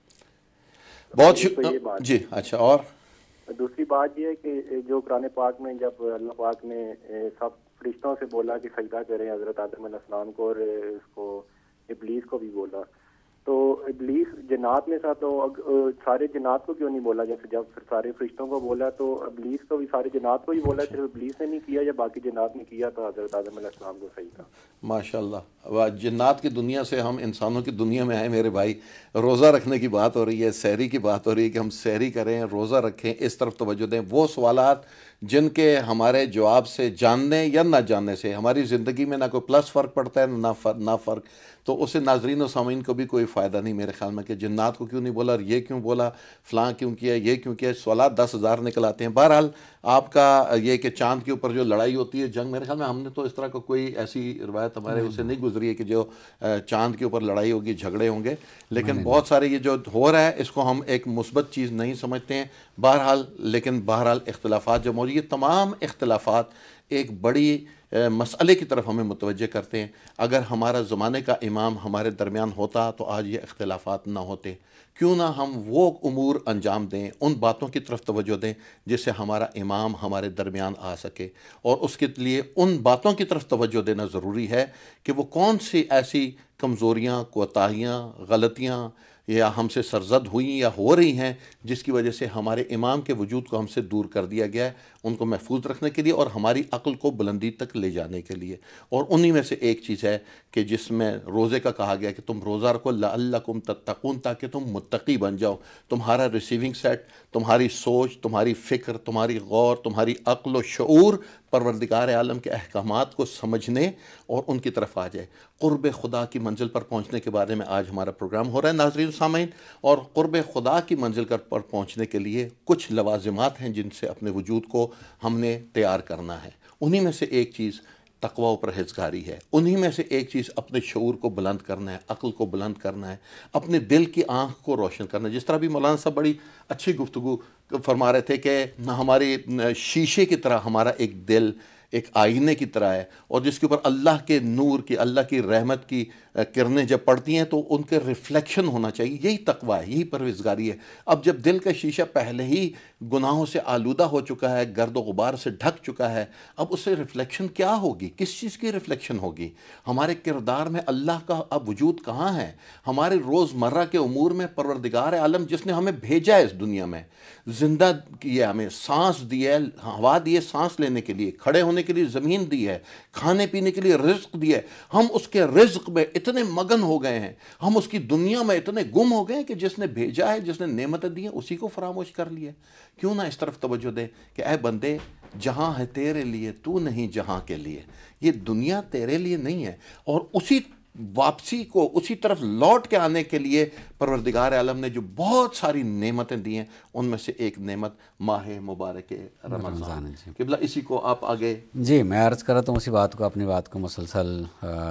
بہت شکریہ جی. اچھا اور دوسری بات یہ ہے کہ جو قرآن پاک میں جب اللہ پاک نے سب فرشتوں سے بولا کہ سجدہ کریں حضرت آدم علیہ السلام کو, اور اس کو ابلیس کو بھی بولا, تو ابلیس جنات میں تھا, تو سارے جنات کو کیوں نہیں بولا؟ جیسے جب پھر سارے فرشتوں کو بولا تو ابلیس کو بھی سارے جنات کو ہی بولا, صرف ابلیس نے نہیں کیا یا باقی جنات نے کیا تو حضرت آدم علیہ السلام کو صحیح تھا؟ ماشاء اللہ. جنات کی دنیا سے ہم انسانوں کی دنیا میں آئے میرے بھائی. روزہ رکھنے کی بات ہو رہی ہے, سحری کی بات ہو رہی ہے کہ ہم سحری کریں, روزہ رکھیں, اس طرف توجہ دیں. وہ سوالات جن کے ہمارے جواب سے جاننے یا نہ جاننے سے ہماری زندگی میں نہ کوئی پلس فرق پڑتا ہے نہ فرق, تو اسے ناظرین و سامعین کو بھی کوئی فائدہ نہیں میرے خیال میں کہ جنات کو کیوں نہیں بولا اور یہ کیوں بولا, فلاں کیوں کیا, یہ کیوں کیا. سوالات دس ہزار نکل آتے ہیں. بہرحال آپ کا یہ کہ چاند کے اوپر جو لڑائی ہوتی ہے جنگ, میرے خیال میں ہم نے تو اس طرح کا کوئی ایسی روایت ہمارے اسے نہیں گزری ہے کہ جو چاند کے اوپر لڑائی ہوگی, جھگڑے ہوں گے. لیکن بہت سارے یہ جو ہو رہا ہے اس کو ہم ایک مثبت چیز نہیں سمجھتے ہیں. بہرحال لیکن بہرحال اختلافات جو موجود, یہ تمام اختلافات ایک بڑی مسئلے کی طرف ہمیں متوجہ کرتے ہیں. اگر ہمارا زمانے کا امام ہمارے درمیان ہوتا تو آج یہ اختلافات نہ ہوتے. کیوں نہ ہم وہ امور انجام دیں, ان باتوں کی طرف توجہ دیں جس سے ہمارا امام ہمارے درمیان آ سکے, اور اس کے لیے ان باتوں کی طرف توجہ دینا ضروری ہے کہ وہ کون سی ایسی کمزوریاں, کوتاہیاں, غلطیاں یا ہم سے سرزد ہوئیں یا ہو رہی ہیں جس کی وجہ سے ہمارے امام کے وجود کو ہم سے دور کر دیا گیا ہے, ان کو محفوظ رکھنے کے لیے اور ہماری عقل کو بلندی تک لے جانے کے لیے. اور انہی میں سے ایک چیز ہے کہ جس میں روزے کا کہا گیا کہ تم روزہ رکھو لعلکم تتقون, تاکہ تم متقی بن جاؤ. تمہارا ریسیونگ سیٹ, تمہاری سوچ, تمہاری فکر, تمہاری غور, تمہاری عقل و شعور پروردگار عالم کے احکامات کو سمجھنے اور ان کی طرف آ جائے. قرب خدا کی منزل پر پہنچنے کے بارے میں آج ہمارا پروگرام ہو رہا ہے ناظرین سامعین, اور قرب خدا کی منزل پر پہنچنے کے لیے کچھ لوازمات ہیں جن سے اپنے وجود کو ہم نے تیار کرنا ہے. انہی میں سے ایک چیز تقوی و پرہیزگاری ہے. انہی میں سے ایک چیز اپنے شعور کو بلند کرنا ہے, عقل کو بلند کرنا ہے, اپنے دل کی آنکھ کو روشن کرنا ہے. جس طرح بھی مولانا صاحب بڑی اچھی گفتگو فرما رہے تھے کہ ہماری شیشے کی طرح ہمارا ایک دل ایک آئینے کی طرح ہے, اور جس کے اوپر اللہ کے نور کی, اللہ کی رحمت کی کرنیں جب پڑتی ہیں تو ان کے ریفلیکشن ہونا چاہیے. یہی تقوی ہے, یہی پرہیزگاری ہے. اب جب دل کا شیشہ پہلے ہی گناہوں سے آلودہ ہو چکا ہے, گرد و غبار سے ڈھک چکا ہے, اب اس سے ریفلیکشن کیا ہوگی؟ کس چیز کی ریفلیکشن ہوگی؟ ہمارے کردار میں اللہ کا اب وجود کہاں ہے؟ ہمارے روز مرہ کے امور میں پروردگار عالم جس نے ہمیں بھیجا ہے اس دنیا میں, زندہ کیا, ہمیں سانس دی ہے, ہوا دی ہے سانس لینے کے لیے, کھڑے ہونے کے لیے زمین دی ہے, کھانے پینے کے لیے رزق دی ہے, ہم اس کے رزق میں اتنے مگن ہو گئے ہیں, ہم اس کی دنیا میں اتنے گم ہو گئے ہیں کہ جس نے بھیجا ہے, جس نے نعمتیں دی ہیں, اسی کو فراموش کر لیا. کیوں نہ اس طرف توجہ دیں کہ اے بندے, جہاں ہے تیرے لیے, تو نہیں جہاں کے لیے. یہ دنیا تیرے لیے نہیں ہے, اور اسی واپسی کو, اسی طرف لوٹ کے آنے کے لیے پروردگار عالم نے جو بہت ساری نعمتیں دی ہیں, ان میں سے ایک نعمت ماہ مبارک رمضان. قبلہ اسی کو آپ آگے. جی میں عرض کر رہا ہوں اسی بات کو, اپنی بات کو مسلسل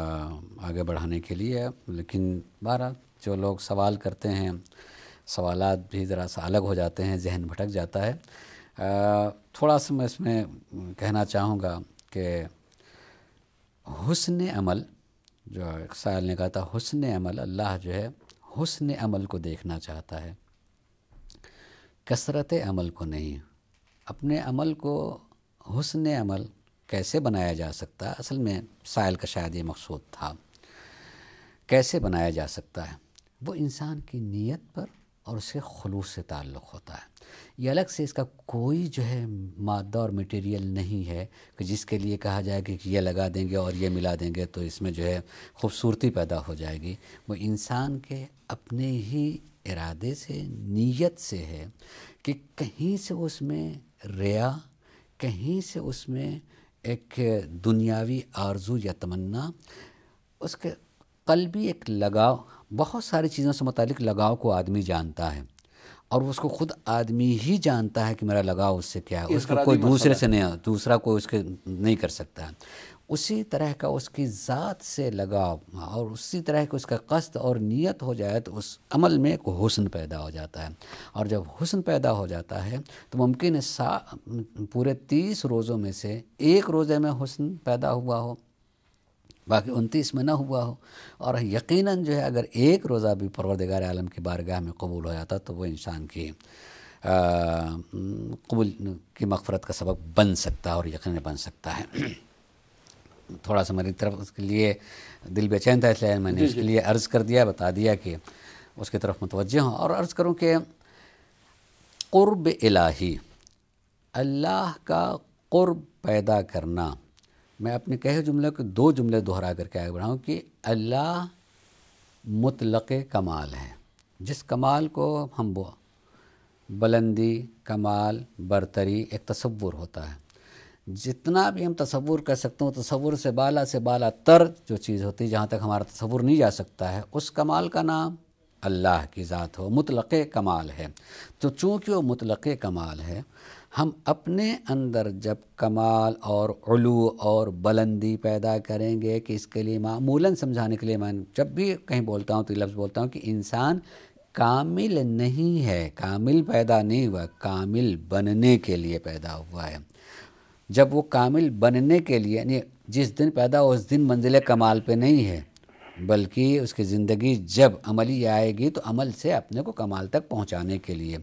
آگے بڑھانے کے لیے. لیکن بہرحال جو لوگ سوال کرتے ہیں, سوالات بھی ذرا سا الگ ہو جاتے ہیں, ذہن بھٹک جاتا ہے. تھوڑا سا میں اس میں کہنا چاہوں گا کہ حسن عمل، جو ایک سائل نے کہا تھا حسن عمل، اللہ جو ہے حسن عمل کو دیکھنا چاہتا ہے، کثرت عمل کو نہیں۔ اپنے عمل کو حسن عمل کیسے بنایا جا سکتا ہے، اصل میں سائل کا شاید یہ مقصود تھا، کیسے بنایا جا سکتا ہے؟ وہ انسان کی نیت پر اور اس کے خلوص سے تعلق ہوتا ہے۔ یہ الگ سے اس کا کوئی جو ہے مادہ اور میٹیریل نہیں ہے کہ جس کے لیے کہا جائے کہ یہ لگا دیں گے اور یہ ملا دیں گے تو اس میں جو ہے خوبصورتی پیدا ہو جائے گی۔ وہ انسان کے اپنے ہی ارادے سے، نیت سے ہے کہ کہیں سے اس میں ریا، کہیں سے اس میں ایک دنیاوی آرزو یا تمنا، اس کے قلبی ایک لگاؤ، بہت ساری چیزوں سے متعلق لگاؤ کو آدمی جانتا ہے، اور اس کو خود آدمی ہی جانتا ہے کہ میرا لگاؤ اس سے کیا ہے، اس کو کوئی دوسرے سے نہیں، دوسرا کوئی اس کے نہیں کر سکتا ہے۔ اسی طرح کا اس کی ذات سے لگاؤ اور اسی طرح کا اس کا قصد اور نیت ہو جائے تو اس عمل میں ایک حسن پیدا ہو جاتا ہے، اور جب حسن پیدا ہو جاتا ہے تو ممکن ہے سا پورے تیس روزوں میں سے ایک روزے میں حسن پیدا ہوا ہو، باقی انتیس میں نہ ہوا ہو، اور یقیناً جو ہے اگر ایک روزہ بھی پروردگار عالم کی بارگاہ میں قبول ہو جاتا تو وہ انسان کی قبول کی مغفرت کا سبب بن سکتا ہے، اور یقیناً بن سکتا ہے۔ تھوڑا سا میری طرف اس کے لیے دل بے چین تھا، اس لیے میں نے اس کے لیے عرض کر دیا، بتا دیا کہ اس کی طرف متوجہ ہوں، اور عرض کروں کہ قرب الہی، اللہ کا قرب پیدا کرنا، میں اپنے کہے جملے کو دو جملے دہرا کر کے آگے بڑھاؤں کہ اللہ مطلق کمال ہے، جس کمال کو ہم وہ بلندی، کمال، برتری ایک تصور ہوتا ہے، جتنا بھی ہم تصور کر سکتے ہیں تصور سے بالا سے بالا تر جو چیز ہوتی ہے، جہاں تک ہمارا تصور نہیں جا سکتا ہے، اس کمال کا نام اللہ کی ذات ہو، مطلق کمال ہے۔ تو چونکہ وہ مطلق کمال ہے، ہم اپنے اندر جب کمال اور علو اور بلندی پیدا کریں گے کہ اس کے لیے معمولاً سمجھانے کے لیے میں جب بھی کہیں بولتا ہوں تو یہ لفظ بولتا ہوں کہ انسان کامل نہیں ہے، کامل پیدا نہیں ہوا، کامل بننے کے لیے پیدا ہوا ہے۔ جب وہ کامل بننے کے لیے، یعنی جس دن پیدا ہو اس دن منزل کمال پہ نہیں ہے، بلکہ اس کی زندگی جب عملی آئے گی تو عمل سے اپنے کو کمال تک پہنچانے کے لیے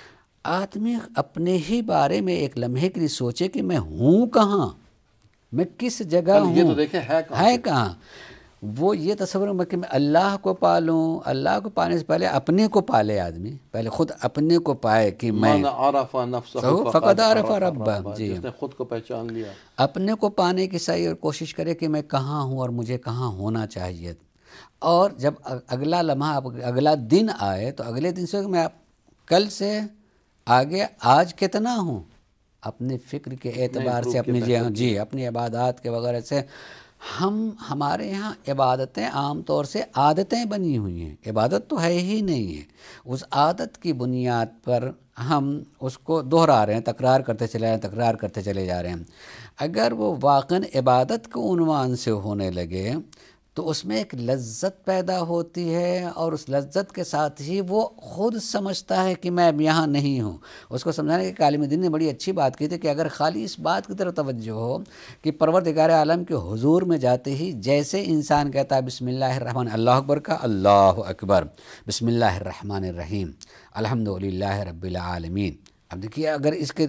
آدمی اپنے ہی بارے میں ایک لمحے کے لیے سوچے کہ میں ہوں کہاں، میں کس جگہ ہوں، یہ تو دیکھیں ہے کہاں ہے کہاں۔ وہ یہ تصور ہے کہ میں اللہ کو پالوں، اللہ کو پانے سے پہلے اپنے کو پالے، آدمی پہلے خود اپنے کو پائے کہ میں من عرف نفسہ فقد عرف ربہ، جی، جس نے خود کو پہچان لیا، اپنے کو پانے کی صحیح اور کوشش کرے کہ میں کہاں ہوں اور مجھے کہاں ہونا چاہیے، اور جب اگلا لمحہ اگلا دن آئے تو اگلے دن سے میں کل سے آگے آج کتنا ہوں، اپنے فکر کے اعتبار سے، اپنی جی جی اپنی عبادات کے وغیرہ سے۔ ہم ہمارے یہاں عبادتیں عام طور سے عادتیں بنی ہوئی ہیں، عبادت تو ہے ہی نہیں ہے، اس عادت کی بنیاد پر ہم اس کو دہرا رہے ہیں، تکرار کرتے چلے رہے ہیں، تکرار کرتے چلے جا رہے ہیں۔ اگر وہ واقعاً عبادت کے عنوان سے ہونے لگے تو اس میں ایک لذت پیدا ہوتی ہے، اور اس لذت کے ساتھ ہی وہ خود سمجھتا ہے کہ میں یہاں نہیں ہوں۔ اس کو سمجھانے کے عالم دین نے بڑی اچھی بات کی تھی کہ اگر خالی اس بات کی طرف توجہ ہو کہ پروردگار عالم کے حضور میں جاتے ہی جیسے انسان کہتا ہے بسم اللہ الرحمن، اللہ اکبر کا اللہ اکبر، بسم اللہ الرحمن الرحیم، الحمدللہ رب العالمین۔ اب دیکھیے اگر اس کے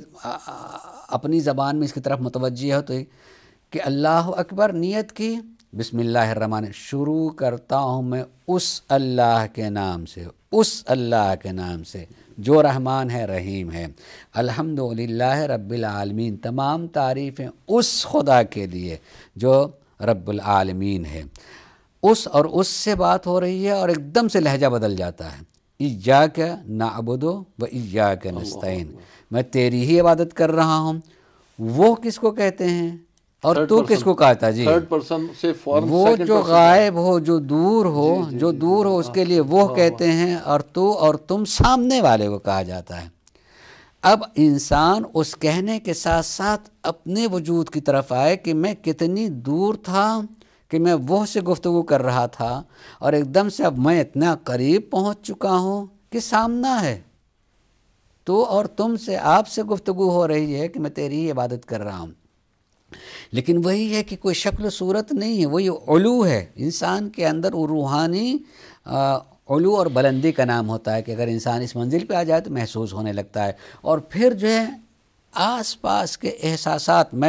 اپنی زبان میں اس کی طرف متوجہ ہو تو کہ اللہ اکبر نیت کی، بسم اللہ الرحمن، شروع کرتا ہوں میں اس اللہ کے نام سے، اس اللہ کے نام سے جو رحمان ہے، رحیم ہے، الحمدللہ رب العالمین، تمام تعریفیں اس خدا کے لیے جو رب العالمین ہے۔ اس اور اس سے بات ہو رہی ہے اور ایک دم سے لہجہ بدل جاتا ہے، ایاک نعبد و ایاک نستعین، میں تیری ہی عبادت کر رہا ہوں۔ وہ کس کو کہتے ہیں اور تو کس کو کہتا؟ جی تھرڈ پرسن سے فوراً وہ جو غائب ہو، جو دور ہو، جو دور ہو اس کے لیے وہ کہتے ہیں، اور تو اور تم سامنے والے کو کہا جاتا ہے۔ اب انسان اس کہنے کے ساتھ ساتھ اپنے وجود کی طرف آئے کہ میں کتنی دور تھا کہ میں وہ سے گفتگو کر رہا تھا، اور ایک دم سے اب میں اتنا قریب پہنچ چکا ہوں کہ سامنا ہے، تو اور تم سے آپ سے گفتگو ہو رہی ہے کہ میں تیری ہی عبادت کر رہا ہوں، لیکن وہی ہے کہ کوئی شکل و صورت نہیں ہے، وہی علو ہے انسان کے اندر، وہ روحانی علو اور بلندی کا نام ہوتا ہے کہ اگر انسان اس منزل پہ آ جائے تو محسوس ہونے لگتا ہے، اور پھر جو ہے آس پاس کے احساسات، میں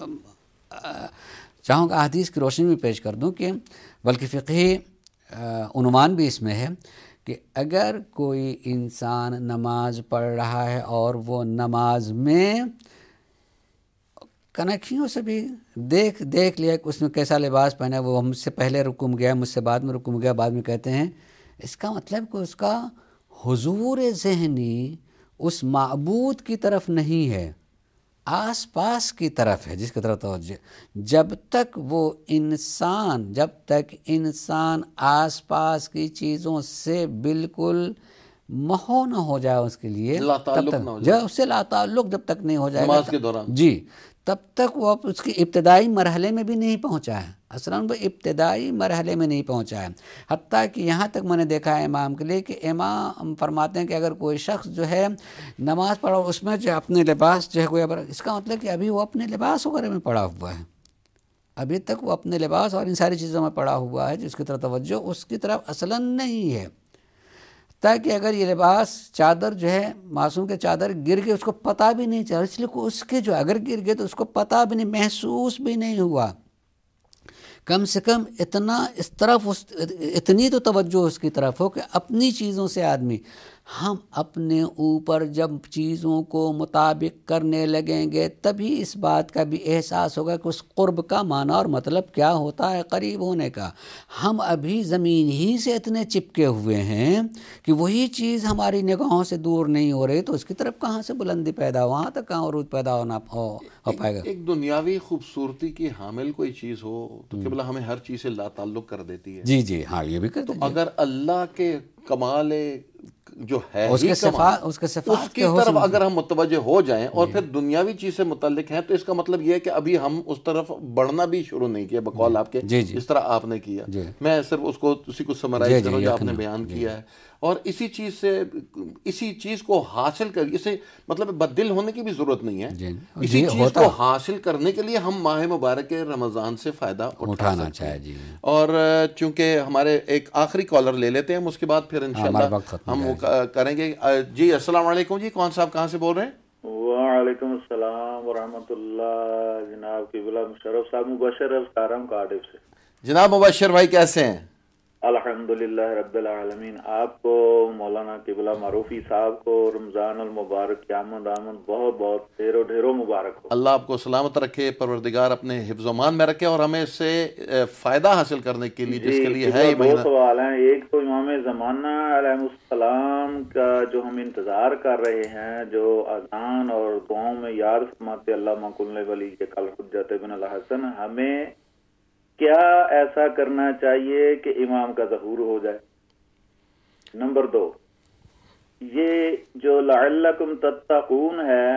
چاہوں گا حدیث کی روشنی میں پیش کر دوں کہ بلکہ فقہی عنوان بھی اس میں ہے کہ اگر کوئی انسان نماز پڑھ رہا ہے اور وہ نماز میں کنکھیوں سے بھی دیکھ دیکھ لیا کہ اس میں کیسا لباس پہنا ہے، وہ مجھ سے پہلے رکوع گیا، مجھ سے بعد میں رکوع گیا، بعد میں کہتے ہیں اس کا مطلب کہ اس کا حضور ذہنی اس معبود کی طرف نہیں ہے، آس پاس کی طرف ہے جس کی طرف توجہ۔ جب تک وہ انسان جب تک انسان آس پاس کی چیزوں سے بالکل محو نہ ہو جائے اس کے لیے، لا تب تعلق تک نہ ہو جب جائے اس سے لا تعلق جب تک نہیں ہو جائے گا نماز کے دوران، جی، تب تک وہ اس کی ابتدائی مرحلے میں بھی نہیں پہنچا ہے، اصلاً وہ ابتدائی مرحلے میں نہیں پہنچا ہے، حتیٰ کہ یہاں تک میں نے دیکھا ہے امام کے لیے کہ امام فرماتے ہیں کہ اگر کوئی شخص جو ہے نماز پڑھا اس میں جو اپنے لباس جو ہے کوئی، اس کا مطلب کہ ابھی وہ اپنے لباس وغیرہ میں پڑا ہوا ہے، ابھی تک وہ اپنے لباس اور ان ساری چیزوں میں پڑا ہوا ہے جس کی طرف توجہ اس کی طرف اصلاً نہیں ہے، تاکہ اگر یہ لباس چادر جو ہے معصوم کے چادر گر گئے اس کو پتہ بھی نہیں چلا، اس لیے کہ اس کے جو اگر گر گئے تو اس کو پتہ بھی نہیں، محسوس بھی نہیں ہوا، کم سے کم اتنا اس طرف اس اتنی تو توجہ اس کی طرف ہو کہ اپنی چیزوں سے آدمی، ہم اپنے اوپر جب چیزوں کو مطابق کرنے لگیں گے تبھی اس بات کا بھی احساس ہوگا کہ اس قرب کا معنی اور مطلب کیا ہوتا ہے قریب ہونے کا۔ ہم ابھی زمین ہی سے اتنے چپکے ہوئے ہیں کہ وہی چیز ہماری نگاہوں سے دور نہیں ہو رہی، تو اس کی طرف کہاں سے بلندی پیدا ہو، وہاں تک کہاں عروج پیدا ہونا ہو, ہو پائے گا۔ ایک دنیاوی خوبصورتی کی حامل کوئی چیز ہو تو قبلہ ہمیں ہر چیز سے لا تعلق کر دیتی ہے۔ جی جی ہاں، یہ بھی کر تو دیجیے۔ اگر اللہ کے کمال جو ہے اس کے ہی صفات کمال، اس کے اس صفات کی کے طرف حسن، اگر ہم متوجہ ہو جائیں اور پھر دنیاوی چیز سے متعلق ہیں تو اس کا مطلب یہ ہے کہ ابھی ہم اس طرف بڑھنا بھی شروع نہیں کیا بقول آپ کے، جی جی جس طرح آپ نے کیا۔ جی میں صرف اس کو اسی کو جی سمرائز جی کروں جو آپ نے یقیناً، بیان جی کیا ہے، اور اسی چیز سے اسی چیز کو حاصل کر، اسے مطلب بدل ہونے کی بھی ضرورت نہیں ہے، جی اسی جی چیز ہوتا کو حاصل کرنے کے لیے ہم ماہ مبارک رمضان سے فائدہ اٹھا اٹھانا سکتے چاہے ہیں۔ جی، اور چونکہ ہمارے ایک آخری کالر لے لیتے ہیں، اس کے بعد پھر ہمارا انشاءاللہ وقت ختم ہم ہو وہ جائے کریں گے۔ جی السلام علیکم جی، کون صاحب کہاں سے بول رہے ہیں؟ وعلیکم السلام ورحمۃ اللہ، جناب قبلہ مشرف صاحب، مبشر الکارم کارڈف سے۔ جناب مبشر بھائی کیسے ہیں؟ الحمدللہ رب العالمین، آپ کو مولانا قبلہ معروفی صاحب کو رمضان المبارک کی آمد آمد بہت بہت ڈھیروں ڈھیروں مبارک ہو۔ اللہ آپ کو سلامت رکھے، پروردگار اپنے حفظ و امان میں رکھے، اور ہمیں اس سے فائدہ حاصل کرنے کے لیے جس کے لیے ہے یہ دو مہینہ۔ سوال ہیں، ایک تو امام زمانہ علیہ السلام کا جو ہم انتظار کر رہے ہیں، جو اذان اور دعاؤں میں یاد فرماتے اللہ کل ولی کے کل حجت بن الحسن، ہمیں کیا ایسا کرنا چاہیے کہ امام کا ظہور ہو جائے؟ نمبر دو، یہ جو لعلکم تتقون ہے،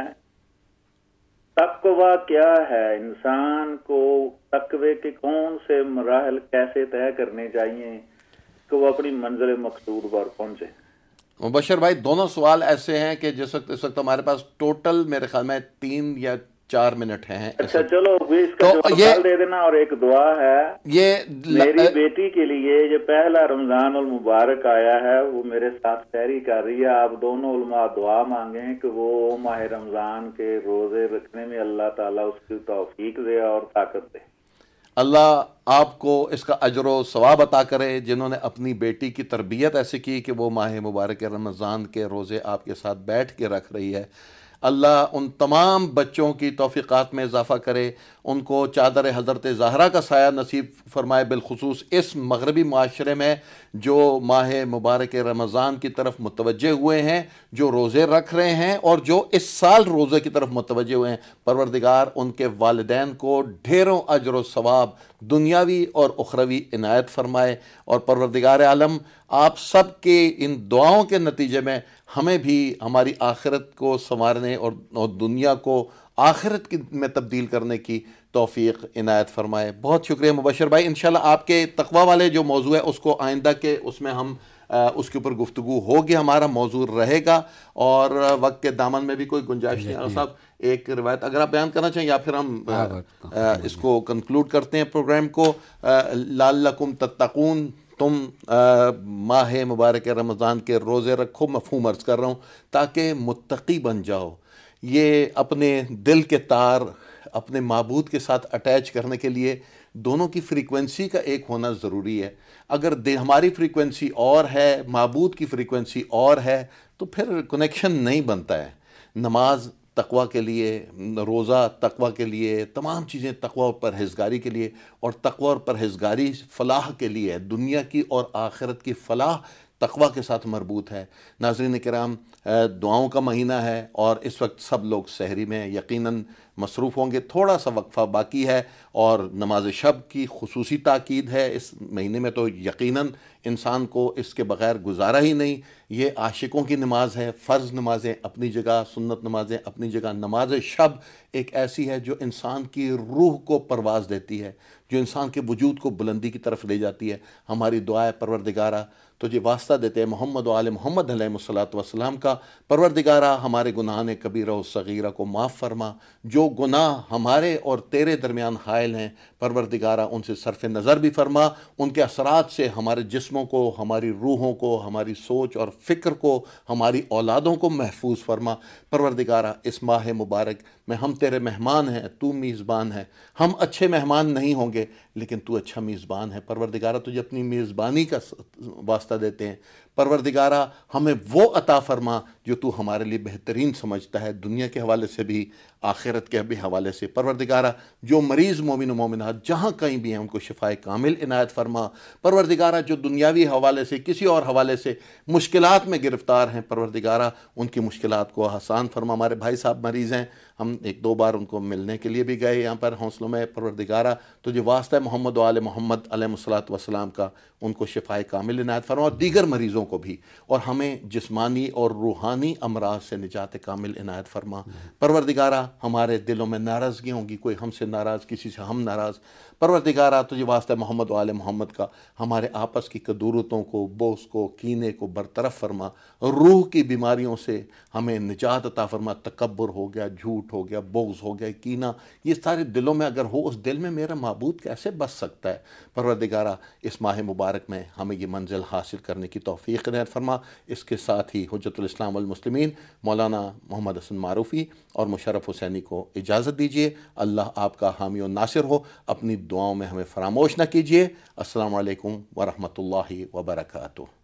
تقوی کیا ہے؟ انسان کو تقوی کے کون سے مراحل کیسے طے کرنے چاہیے کہ وہ اپنی منزل مقصود پر پہنچے؟ مبشر بھائی دونوں سوال ایسے ہیں کہ جس وقت اس وقت ہمارے پاس ٹوٹل میرے خیال میں تین یا چار منٹ ہیں۔ اچھا چلو اس کا جواب کل دے دینا، اور ایک دعا ہے یہ میری بیٹی کے لیے، یہ پہلا رمضان المبارک آیا ہے، وہ میرے ساتھ سحری کر رہی ہے، آپ دونوں علماء دعا مانگیں کہ وہ ماہ رمضان کے روزے رکھنے میں اللہ تعالیٰ اس کی توفیق دے اور طاقت دے۔ اللہ آپ کو اس کا اجر و ثواب عطا کرے، جنہوں نے اپنی بیٹی کی تربیت ایسی کی کہ وہ ماہ مبارک رمضان کے روزے آپ کے ساتھ بیٹھ کے رکھ رہی ہے۔ اللہ ان تمام بچوں کی توفیقات میں اضافہ کرے، ان کو چادر حضرت زہرا کا سایہ نصیب فرمائے، بالخصوص اس مغربی معاشرے میں جو ماہ مبارک رمضان کی طرف متوجہ ہوئے ہیں، جو روزے رکھ رہے ہیں اور جو اس سال روزے کی طرف متوجہ ہوئے ہیں۔ پروردگار ان کے والدین کو ڈھیروں اجر و ثواب دنیاوی اور اخروی عنایت فرمائے، اور پروردگار عالم آپ سب کے ان دعاؤں کے نتیجے میں ہمیں بھی ہماری آخرت کو سنوارنے اور دنیا کو آخرت کی میں تبدیل کرنے کی توفیق عنایت فرمائے۔ بہت شکریہ مبشر بھائی، انشاءاللہ آپ کے تقوی والے جو موضوع ہے اس کو آئندہ کے اس میں ہم اس کے اوپر گفتگو ہوگی، ہمارا موضوع رہے گا، اور وقت کے دامن میں بھی کوئی گنجائش نہیں. صاحب ایک روایت اگر آپ بیان کرنا چاہیں یا پھر ہم اس کو کنکلوڈ کرتے ہیں پروگرام کو. لعلکم تتقون، تم ماہ مبارک رمضان کے روزے رکھو، مفہوم عرض کر رہا ہوں، تاکہ متقی بن جاؤ. یہ اپنے دل کے تار اپنے معبود کے ساتھ اٹیچ کرنے کے لیے دونوں کی فریکوینسی کا ایک ہونا ضروری ہے. اگر ہماری فریکوینسی اور ہے، معبود کی فریکوینسی اور ہے، تو پھر کنیکشن نہیں بنتا ہے. نماز تقوی کے لیے، روزہ تقوی کے لیے، تمام چیزیں تقوی اور پرہیزگاری کے لیے، اور تقوی اور پرہیزگاری فلاح کے لیے، دنیا کی اور آخرت کی فلاح تقوی کے ساتھ مربوط ہے. ناظرین کرام، دعاؤں کا مہینہ ہے اور اس وقت سب لوگ سحری میں یقیناً مصروف ہوں گے. تھوڑا سا وقفہ باقی ہے اور نماز شب کی خصوصی تاکید ہے اس مہینے میں، تو یقیناً انسان کو اس کے بغیر گزارا ہی نہیں. یہ عاشقوں کی نماز ہے. فرض نمازیں اپنی جگہ، سنت نمازیں اپنی جگہ. نماز شب ایک ایسی ہے جو انسان کی روح کو پرواز دیتی ہے، جو انسان کے وجود کو بلندی کی طرف لے جاتی ہے. ہماری دعا ہے پروردگارہ تجھے واسطہ دیتے ہیں محمد و آل محمد علیہ الصلوۃ والسلام کا، پروردگارہ ہمارے گناہ کبیرہ و صغیرہ کو معاف فرما. جو گناہ ہمارے اور تیرے درمیان حائل ہیں پروردگارہ ان سے صرف نظر بھی فرما. ان کے اثرات سے ہمارے جسموں کو، ہماری روحوں کو، ہماری سوچ اور فکر کو، ہماری اولادوں کو محفوظ فرما. پروردگارہ اس ماہ مبارک میں ہم تیرے مہمان ہیں، تو میزبان ہے. ہم اچھے مہمان نہیں ہوں گے لیکن تو اچھا میزبان ہے. پروردگارہ تجھے اپنی میزبانی کا واسطہ دیتے ہیں. پروردگارہ ہمیں وہ عطا فرما جو تو ہمارے لیے بہترین سمجھتا ہے، دنیا کے حوالے سے بھی، آخرت کے بھی حوالے سے. پروردگارہ جو مریض مومن و مومنات جہاں کہیں بھی ہیں ان کو شفائے کامل عنایت فرما. پروردگارہ جو دنیاوی حوالے سے، کسی اور حوالے سے مشکلات میں گرفتار ہیں، پروردگارہ ان کی مشکلات کو آسان فرما. ہمارے بھائی صاحب مریض ہیں، ہم ایک دو بار ان کو ملنے کے لیے بھی گئے یہاں پر حوصلوں میں. پروردگارہ تجھے واسطہ محمد و آل محمد علیہ الصلوۃ والسلام کا، ان کو شفائے کامل عنایت فرما، اور دیگر مریضوں کو بھی، اور ہمیں جسمانی اور روحانی امراض سے نجات کامل عنایت فرما. پروردگارہ ہمارے دلوں میں ناراضگی ہوں گی، کوئی ہم سے ناراض، کسی سے ہم ناراض. پروردگارہ تجھے واسطہ محمد و آل محمد کا ہمارے آپس کی کدورتوں کو، بغض کو، کینے کو برطرف فرما. روح کی بیماریوں سے ہمیں نجات عطا فرما. تکبر ہو گیا، جھوٹ ہو گیا، بغض ہو گیا، کینہ، یہ سارے دلوں میں اگر ہو، اس دل میں میرا معبود کیسے بس سکتا ہے؟ پروردگارہ اس ماہ مبارک میں ہمیں یہ منزل حاصل کرنے کی توفیق عنایت فرما. اس کے ساتھ ہی حجت الاسلام والمسلمین مولانا محمد حسن معروفی اور مشرف حسینی کو اجازت دیجیے. اللہ آپ کا حامی و ناصر ہو. اپنی دعاؤں میں ہمیں فراموش نہ کیجیے. السلام علیکم ورحمۃ اللہ وبرکاتہ.